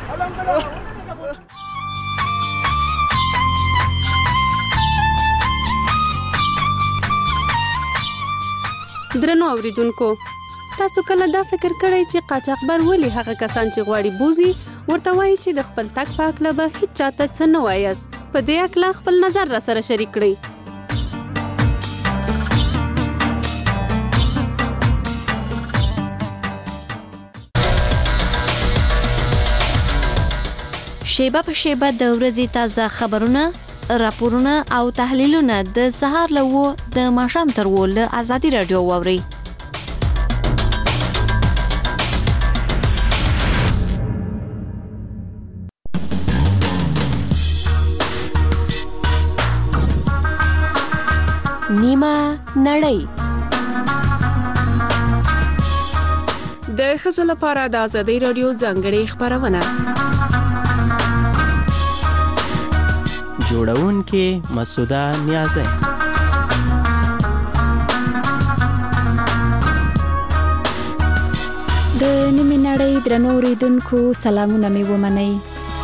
درنو اوریدونکو تاسو کله دا فکر کړئ چې قاچاقبر ولې هغه کسان چې غواړي بوزي ورته وایي چې د خپل تګ په هکله به هیڅ چاته څه نه وایاست په دې هکله خپل نظر را سره شریک کړئ شیبه په شیبه د ورځې تازه خبرونه راپورونه او تحلیلونه د سهار له و د ماښام تر و له ازادي رادیو واورئ نیمه نړۍ د ښځو لپاره د ازادي رادیو ځانګړې خبرونه جوړونکې مسعوده نیازی د نیمه نړۍ درنو اوریدونکو سلامونه مې ومنئ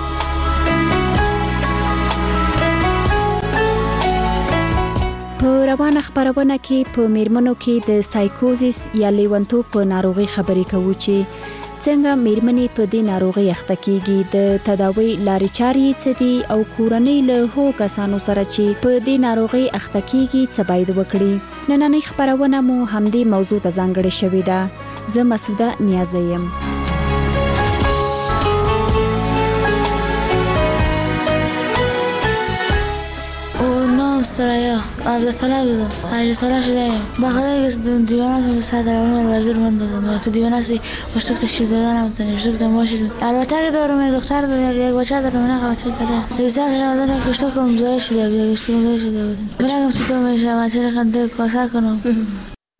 په روانه خبرونه کې په میرمنو کې د سایکوزیس یا لیونتوب په ناروغي خبرې کوو چې څنګه میرمنې په دې ناروغي اخته کیږي د تداوی لارې چارې څه دي او کورنۍ له هغو کسانو سره چې په دې ناروغي اخته کیږي څه باید وکړي نننۍ خبرونه مو همدې موضوع ته ځانګړې شوې ده زه مسعوده نیازی یم سرایا عبد السلام بودم هر ساله شده بخاطر که دیوانه سال سردرونه وزیر من دادن تو دیوانه سی اشتک تشکیل دادن هم تنی اشتک دماشید البته که دارم دختر دارم یک بچه دارم نه قبل چه کرده دوست رمضان یک اشتک کم زای شده بود یک اشتک زای شده بود برای کم چطور میشه من چه خنده کاسا کنم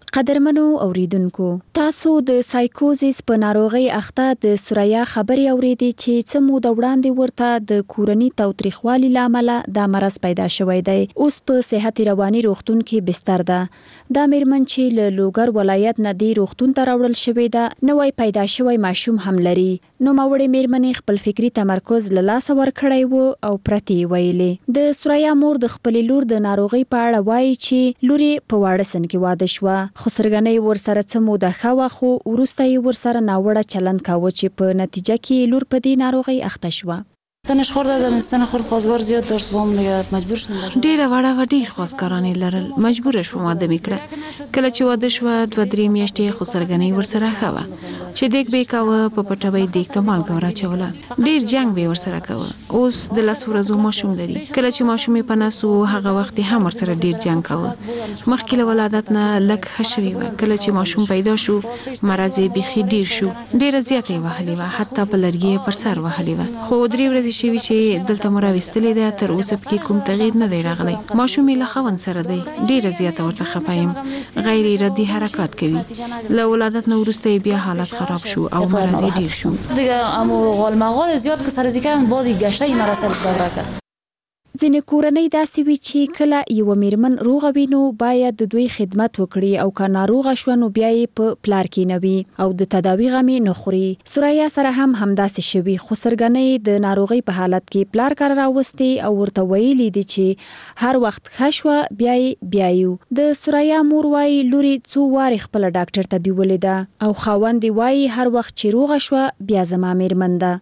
قدرمنو اوریدونکو تاسو د سایکوزیس په ناروغي اخته د سوریا خبري اوریدي چې څه مو د وړاندې ورته د کورني توتریخوالي لامل د مرض پیدا شوی دی. اوس په صحت رواني روغتون کې بستر ده. دا میرمن چې له لوګر ولایت نه دی روغتون ته راوړل شوې ده نوې پیدا شوی ماشوم هم لري. نو ماوړې میرمنې خپل فکری تمرکز له لاسه ورکړی وو او پرتی ویلې. د سوریا مور د خپل لور د ناروغي په اړه وایي چې لوري په واړه سن کې واده شوه. خسرګنۍ ورسره څه موده ښه خو وروسته یې ورسره ناوړه چلند کاوه چې په نتیجه کې لور په دې ناروغۍ اخته شوه. تنش خورده د مستنه خورد خوازگار زیاد داشت با هم نگه مجبور شدم ډیره وړه و ډیر خوازګارانې لرل مجبور شوم واده میکړه. کله چې واده شوه دوه درې میاشتې خسرګنۍ ورسره ښه وه چې دیګ به کاوه په پټه به دیګ ته مالګه وراچوله. ډیر جنگ به ورسره کاوه. اوس د لس ورځو ماشوم لري. کله چې ماشوم په ناسو هغه وخت هم ورسره ډیر جنگ کاوه. مخکې له ولادت نه لږ ښه شوی و. کله چې ماشوم پیدا شو مرض یې بیخي ډیر شو. ډیره زیاتې وهلې وه حتی په لرګي پر سر وهلې وه. خو درې ورځې شوي چې دلته مو راوستلې ده تر اوسه پکې کوم تغییر نه دی راغلی. ماشوم یې له خاوند سره دی. ډیره زیاته ورته خفه یم. غیر ارادي حرکات کوي. له ولادت نه وروسته بیا حالت خراب شو او مرض یې ډیر شو. دیگه امو غال مغال زیاد که سرزی کردن بازی گشته این مرض دوره کرد. ځینې کورنۍ داسې وي چې کله یو میرمن روغه وي نو باید د دوی خدمت وکړي او که ناروغه شوه نو بیا یې په پلار کې نه وي او د تداوي غم یې نه خوري. سوریا سره هم همداسې شوي. خسرګنۍ د ناروغۍ په حالت کې پلار کره راوستي او ورته ویلي دي چې هر وخت ښه شوه بیا یې بیایو. د سوریا مور وایي لوري څو وارې خپله ډاکټر ته بیولې ده او خاوند یې وایي هر وخت چې روغه شوه بیا زما میرمن ده.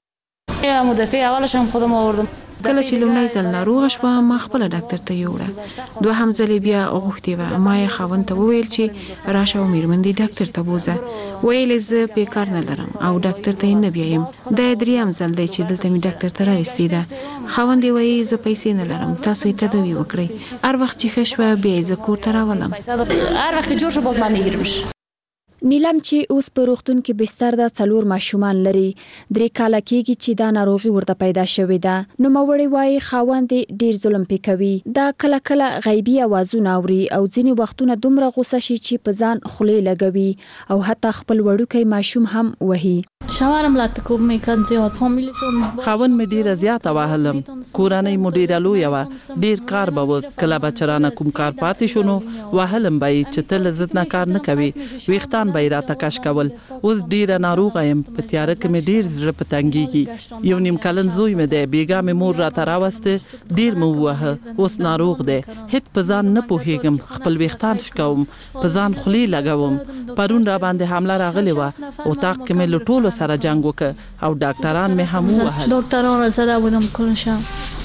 مدافع اولش هم خودم آوردم. کله چې لومړی ځل ناروغه شوه ما خپله ډاکټر ته یوړه. دوهم ځل یې بیا غوښتې وه. ما یې خاوند ته وویل چې راشه او میرمن دې ډاکټر ته بوځه. ویل یې زه پې کار نه لرم او ډاکټر ته یې نه بیایم. دا یې درېیم ځل دی چې دلته مې ډاکټر ته راوستې ده. خاوند یې وایي زه پیسې نه لرم تاسو یې تداوي وکړئ. هر وخت چې ښه شوه بیا یې زه کور ته راولم. هر وخت که جور شو باز من میگیرمش. نیلم چې اوس په روغتون کې بستر ده څلور ماشومان لري. درې کاله کېږي چې دا ناروغي ورته پیدا شوې ده. نوموړې وایي خاوند یې ډېر ظلم پې کوي. دا کله کله غیبي اوازونه اوري او ځینې وختونه دومره غوسه شي چې په ځان خولې لګوي او حتی خپل وړوکی ماشوم هم وهي. شوهرم لا تکوب میکرد زیاد فامیلشون خاوند می ډیره زیاته وهلم. کورنۍ مو ډیره لویه وه. ډیر کار به و. کله به چرانه کوم کار پاتې شو نو وهلم به یې چې ته له ضد نه کار نه کوي. ویښتان به یې راته کش کول. اوس ډیره ناروغه یم. په تیاره کې مې ډیر زړه په تنګېږي. یو نیم کلن زوی مې دی. بېګا مې مور راته راوسته. ډیر مې ووهه. اوس ناروغ دی. هېڅ په ځان نه پوهېږم. خپل ویښتان شکوم. په ځان خولې لګوم. پرون را باندې حمله راغلې وه. اتاق کې مې له ټولو سره جنگ وکړ او ډاکټران مې هم ووهل. دکتران را زده بودم کلشم.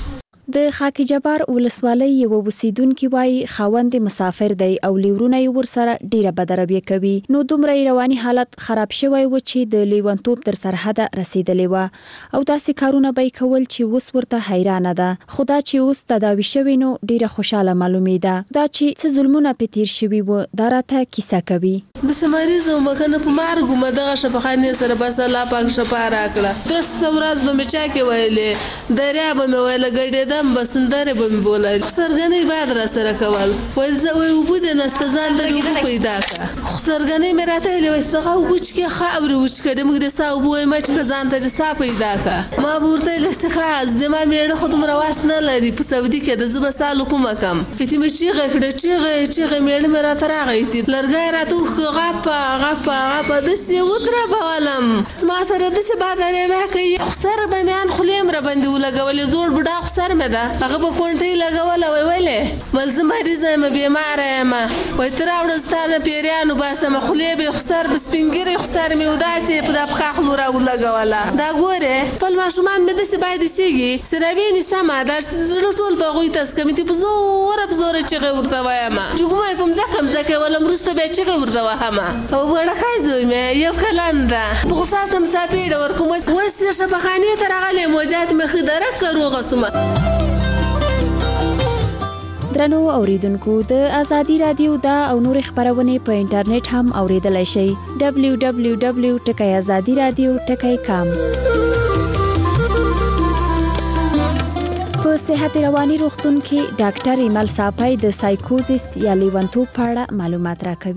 د خاکی جبار ولسوالۍ یو اوسیدونکي وایي خاوند مسافر دی او لیورونه یې ورسره ډیره بدربیه کوي. نو دومره رواني حالت خراب شوی و چې د لیونتوب تر سرحده رسیدلې وه او داسې کارونه به یې کول چې اوس ورته حیرانه ده. خو دا چې اوس تداوي شوې نو ډیره خوشحاله معلومېده. دا چې څه ظلمونه پې تیر شوي وه دا راته کیسه کوي. د سمریز او مکنه په مارګو مې دغه شفاخانې سره بس الله پاک شفا راکړه. درسته ورځ به مې چا کې ویلې دریا به مې ویله ګډېده بسندره به مې بولل. خسرګنۍ باید را سره کول. وایي زه وایي اوبه دې نسته ځان ته دې اوبه پیدا کړه. خسرګنۍ مې راته ویلې وایي دغه اوبه وچکې خاورې وچکه دې موږ دې سا اوبه وایي ما چې ځان ته دې سا پیدا کړه. ما به ورته ویلې څه ښه زما مېړه خو دومره واس نه لري په سعودي کې ده زه به سا له کومه کم. فتې مې چیغه کړه چیغه چیغه مېړه مې راته راغی. لرګی راته وښکه غپه غپه غپه داسې یې ودربولم. زما سره داسې بادرې مې کوي. خسر به مې ان خولې م راباندې ولګولې. زوړ بوډا خسر مې ده. هغه به کونټۍ لګوله. وی ولې ول زه مریضه یم بیماره یم. وایي ته راوړه زه تا نه پیریان وباسم. خولې به یې خسر به سپین ږیرې خسر مې و داسې په دا پښه خولو را ولګوله. دا ګورې خپل ماشومان مې داسې باید ایسېږي چې راوینې سمه دا زړه ټول په هغوی تسکمې ته په زوره په زوره چیغې ورته وایم. جګومه یې په مځکه مځکه یې ولم وروسته بیا چیغې ورته وهمه. او وړکی زوی مې یو کلن ده. په غوسه سم ساپېډه ورکوم. اوس د شفاخانې ته راغلی یم. وضعیت مې ښه درک که روغه سومه. درنو اوریدونکو د ازادي رادیو دا او نور خبرونه په انټرنیټ هم اوریدلای شئ. دبلیو دبلیو دبلیو ټکی ازادي رادیو ټکی کام. په صحت رواني روغتون کې ډاکټر ایمل صافی د سایکوزیس یا لیونتوب په اړه معلومات راکوي.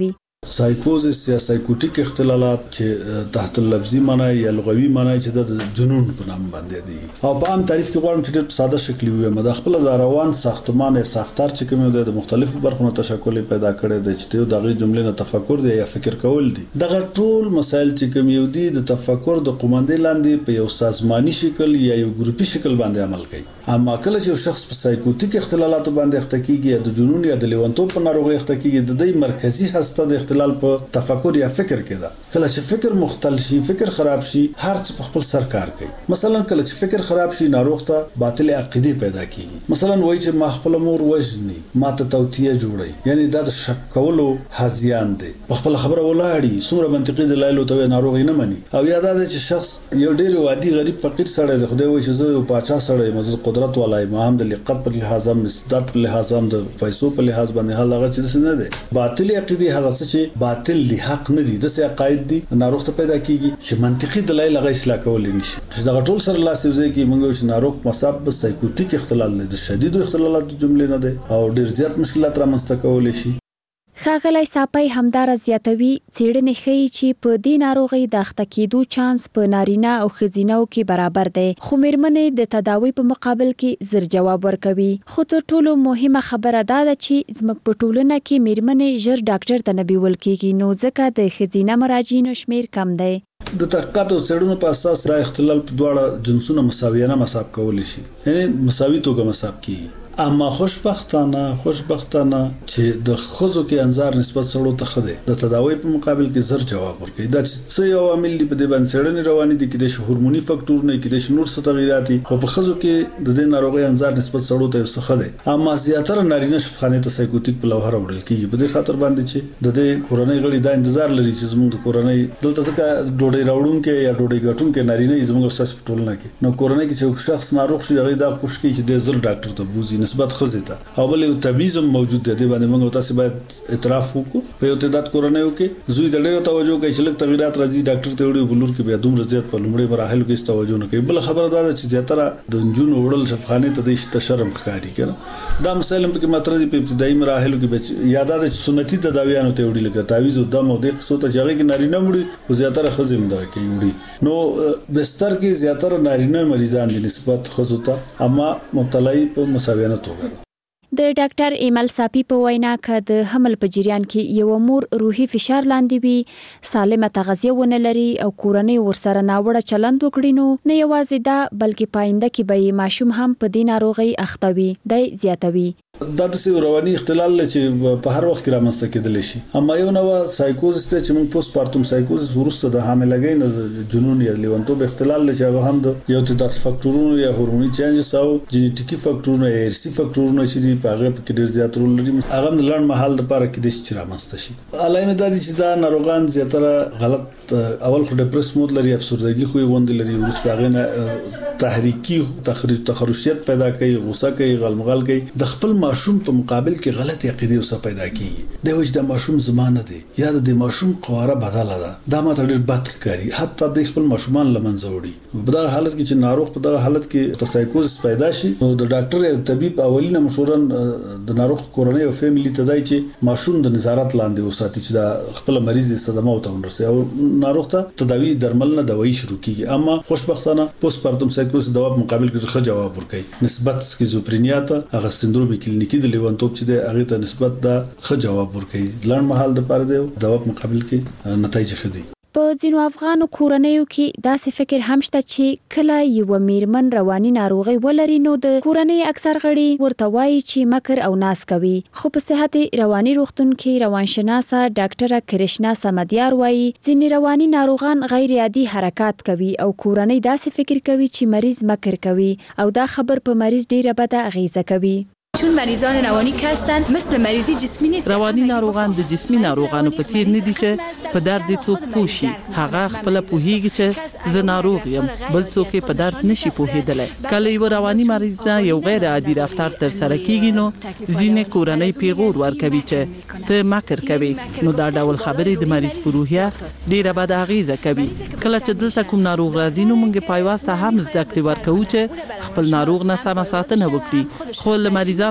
سایکوزس یا سایکوټیک اختلالات چې تحت اللفظي معنی یا لغوي معنی چې د جنون په نام باندې دي او په عام تعریف کې غواړم چې په ساده شکل وي مده خپل د روان ساختمان ساختار چې کوم د مختلفو برخو تشکل پیدا کړي د چې دغه جملې نه تفکر دی یا فکر کول دي دغه ټول مسایل چې کوم یو دي د تفکر د قومندې لاندې په یو سازماني شکل یا یو ګروپي شکل باندې عمل کوي اما کله چې شخص په سایکوټیک اختلالات باندې اخته کیږي یا د جنون یا د لیونتوب په ناروغي اخته کیږي د دې مرکزی هسته د اختلال په تفکر یا فکر کې ده کله چې فکر مختل شي فکر خراب شي هر څه په خپل سر کار کوي مثلا کله چې فکر خراب شي ناروغ ته باطل عقیده پیدا کیږي مثلا وایي چې ما خپل مور وژني ما ته توتیه جوړي یعنی دا د شک کولو هزيان دي په خپل خبره ولاړی څومره منطقي دلایل ته ناروغ نه مني او یاد ده چې شخص یو ډیر وادي غریب فقیر سره د خدای وایي چې زه یو پاچا سره مزه قدرت ولای ما هم د لیاقت په لحاظ هم استعداد په لحاظ هم د پیسو په لحاظ باندې حال هغه چې نه ده باطل عقیده هغه چې باطل لی حق نه دي د څه عقاید دي ناروغ ته پیدا کیږي چې منطقي دلایل هغه اصلاح کول نشي چې دا ټول سره لاس یوځي کې موږ چې ناروغ مصاب به سایکوټیک اختلال لري د شدید اختلالات جملې نه ده او ډیر زیات مشکلات رامنځته کول شي ښاغلی ساپی همدارس زیاتوي څېړنې ښیي چې په دې ناروغۍ د اخته کېدو چانس په نارینه او ښځینه‌و کې برابر دی خو مېرمنې د تداوي په مقابل کې زر جواب ورکوي خو تر ټولو مهمه خبره دا ده چې زموږ په ټولنه کې مېرمنې ژر ډاکټر ته نه بیول کېږي نو ځکه د ښځینه مراجعینو شمېر کم دی د تحقیقات او څېړنو په اساس دا اختلال په دواړه جنسونو مساویانه مصاب کولی شي یعنی مساوي توګه مصاب کیږي اما خوشبختانه خوشبختانه چې د خزو کې انظار نسبت سره ته خده د تداوی په مقابل کې زر جواب ورکړي دا چې څه یو عامل دی په دې باندې څېړنې روانې دي کې د هورموني فاکټور نه کې د نور څه تغیرات خو په خزو کې د دې ناروغي انظار نسبت سره ته څه خده اما زیاتره نارینه شفخانه ته سایکوټیک په لوهره وړل کیږي په دې خاطر باندې چې د دې کورنۍ غړي دا انتظار لري چې زموږ د کورنۍ دلته څه ډوډۍ راوړونکو یا ډوډۍ ګټونکو نارینه زموږ په هسپتال کې نو کورنۍ کې چې شخص ناروغ شي هغه دا کوشش کوي چې د زر ډاکټر ته بوزي نسبت خزه او بل یو تبعیض موجود دی باندې موږ تاسو باید اعتراف وکړو په یو تعداد کورنۍ کې زوی د ډېر توجه کوي چې لږ تغیرات راځي ډاکټر ته وړي بلور کې بیا دومره زیات په لومړي مراحلو کې توجه نه کوي بل خبره دا ده چې زیاتره د انجونو وړل شفخانه ته د شته شرم ښکاری کړه دا مسایل په کې مطرح دي په ابتدایي مراحلو کې یاد ده چې سنتي تداویانو ته وړي لکه تعویذ او دم او د قصو ته ځای کې نارینه وړي او زیاتره خزم دا کوي وړي نو بستر کې زیاتره نارینه مریضان دي نسبت خزو ته اما مبتلای په مساویانه توګه د ډاکټر ایمل ساپی په وینا که د حمل په جریان کې یو مور روحي فشار لاندې وي سالمه تغذیه ونه لري او کورنۍ ورسره ناوړه چلند وکړي نو نه یوازې دا بلکې پاینده کې به ماشوم هم په دې ناروغۍ اخته وي دی زیاتوي دا د سیو رواني اختلال چې په هر وخت کې رامنځته کېدلی شي اما یو نوع سایکوزس ته چې موږ پوسټ پارتم سایکوزس ورسته د حاملګۍ نه جنون یا لیونتوب اختلال چې هغه هم د یو تعداد فاکټورونو یا هورموني چینجز او جینیټیکي فاکټورونو یا ارثي فاکټورونو چې په هغه کې ډېر زیات رول لري هغه د لړن محل لپاره کې د چې رامنځته شي علامه دا چې دا ناروغان زیاتره غلط اول خو ډیپرس مود لري افسردګي خو وند لري ورسته هغه نه تحریکی تخریج تخرشیت پیدا کوي غوسه کوي غلمغل کوي د خپل ماشوم په مقابل کې غلط عقیده اوسه پیدا کیږي د وجه د ماشوم زمانه دی یا د ماشوم قواره بدله ده دا ماته ډېر بد ښکاري حتی د خپل ماشومان لمنځه وړي په دا حالت کې چې ناروغ په دا حالت کې سایکوزس پیدا شي نو د ډاکټر یا طبيب اولینه مشوره د ناروغ کورنۍ او فیملی ته دای چې ماشوم د نظارت لاندې وساتي چې دا خپل مریض صدمه او ورسي او ناروغ ته تداوی درمل نه دوايي شروع کیږي اما خوشبختانه پوسټ پارتم سایکوزس دوا په مقابل کې ښه جواب ورکړي نسبت سکیزوفرینیا ته هغه سندروم کلینیکی د لیونتوب چې د هغه ته نسبت دا ښه جواب ورکړي لړن محل د پاره دی دوا په مقابل کې نتایج ښه دي په ځینو افغانو کورنیو کې داسې فکر هم شته چې کله یو میرمن رواني ناروغي ولري نو د کورنۍ اکثر غړي ورته وایي چې مکر او ناس کوي خو په صحت رواني روغتون کې روانشناسه ډاکټره کرشنا سمدیار وایي ځینې رواني ناروغان غیر عادي حرکات کوي او کورنۍ داسې فکر کوي چې مریض مکر کوي او دا خبر په مریض ډیره بده اغیزه کوي چون مریضان روانی که هستند مثل مریضی جسمی نیست روانی ناروغان د جسمی ناروغانو په څیر نه دي چې په درد څوک پوښي هغه خپل پوهیږي چې زه ناروغ یم بل څوک په درد نشي پوهیدلی کله یو رواني مریض نه یو غیر عادي رفتار تر سره کیږي نو ځینې کورنۍ پیغور ورکوي چې ته مکر کوي نو دا ډول خبرې د مریض په روحیه ډیره بد اغیزه کوي کله چې دلته کوم ناروغ راځي نو موږ پایواسته هم زده کړې ورکوو چې خپل ناروغ نه سم ساتنه وکړي خو له مریضانو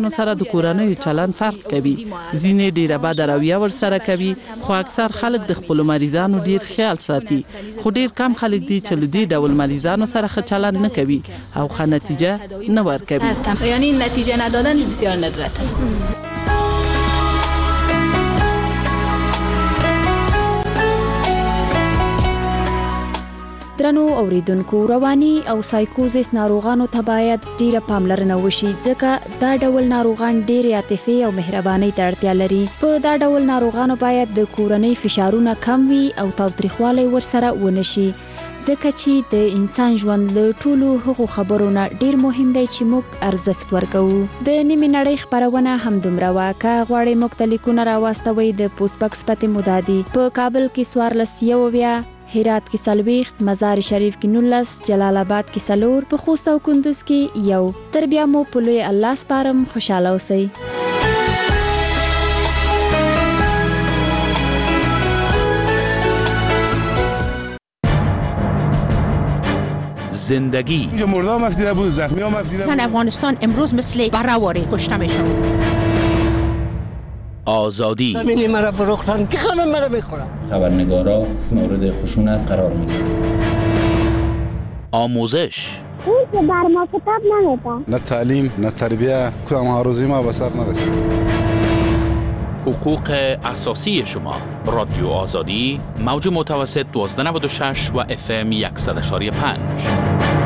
مریضانو سره د کورنۍ چلند فرق کوي. ځینې ډیره بد رویه ورسره کوي، خو اکثر خلک د خپل مریضانو ډیر خیال ساتي. خو ډیر کم خلک دي چې د دې ډول مریضانو سره ښه چلند نه کوي او ښه نتیجه نه ورکوي. یعنی نتیجه ندادن بسیار ندرت است. درنو اوریدونکو، رواني او سایکوزیس ناروغانو ته باید ډیره پاملرنه وشي ځکه دا ډول ناروغان ډیره عاطفي او مهرباني ته اړتیا لري. په دا ډول ناروغانو باید د کورنۍ فشارونه کم وي او تاوتریخوالی ورسره ونشي ځکه چې د انسان ژوند له ټولو هغو خبرو نه ډیر مهم دی چې موږ ارزښت ورکوو. د نیمې نړۍ خپرونه همدومره وه. که غواړئ موږ ته لیکونه راواستوئ د پوسټ بکس پتې مو دا دي: په کابل کې څوارلس یوویا، هرات کې څلوېښت، مزار شریف کې نولس، جلال آباد کې څلور، په خوست او کندوز کې یو. تر بیا مو په لوی الله سپارم. خوشاله اوسئ. زندگی اینجا مرده هم افدیده بود، زخمی هم افدیده بود. زن افغانستان امروز مثل برهواره کشته میشن. آزادی همینی مرا فروختن که خانم مرا میخورم. خبرنگارا مورد خشونت قرار میگیرن. آموزش اون که بر ما کتاب نمیده. نه تعلیم نه تربیه، کدام هاروزی ما به سر نرسید. حقوق اساسی شما. رادیو آزادی، موج متوسط دوازده نود و شش و اف ام صد و شش و پنج.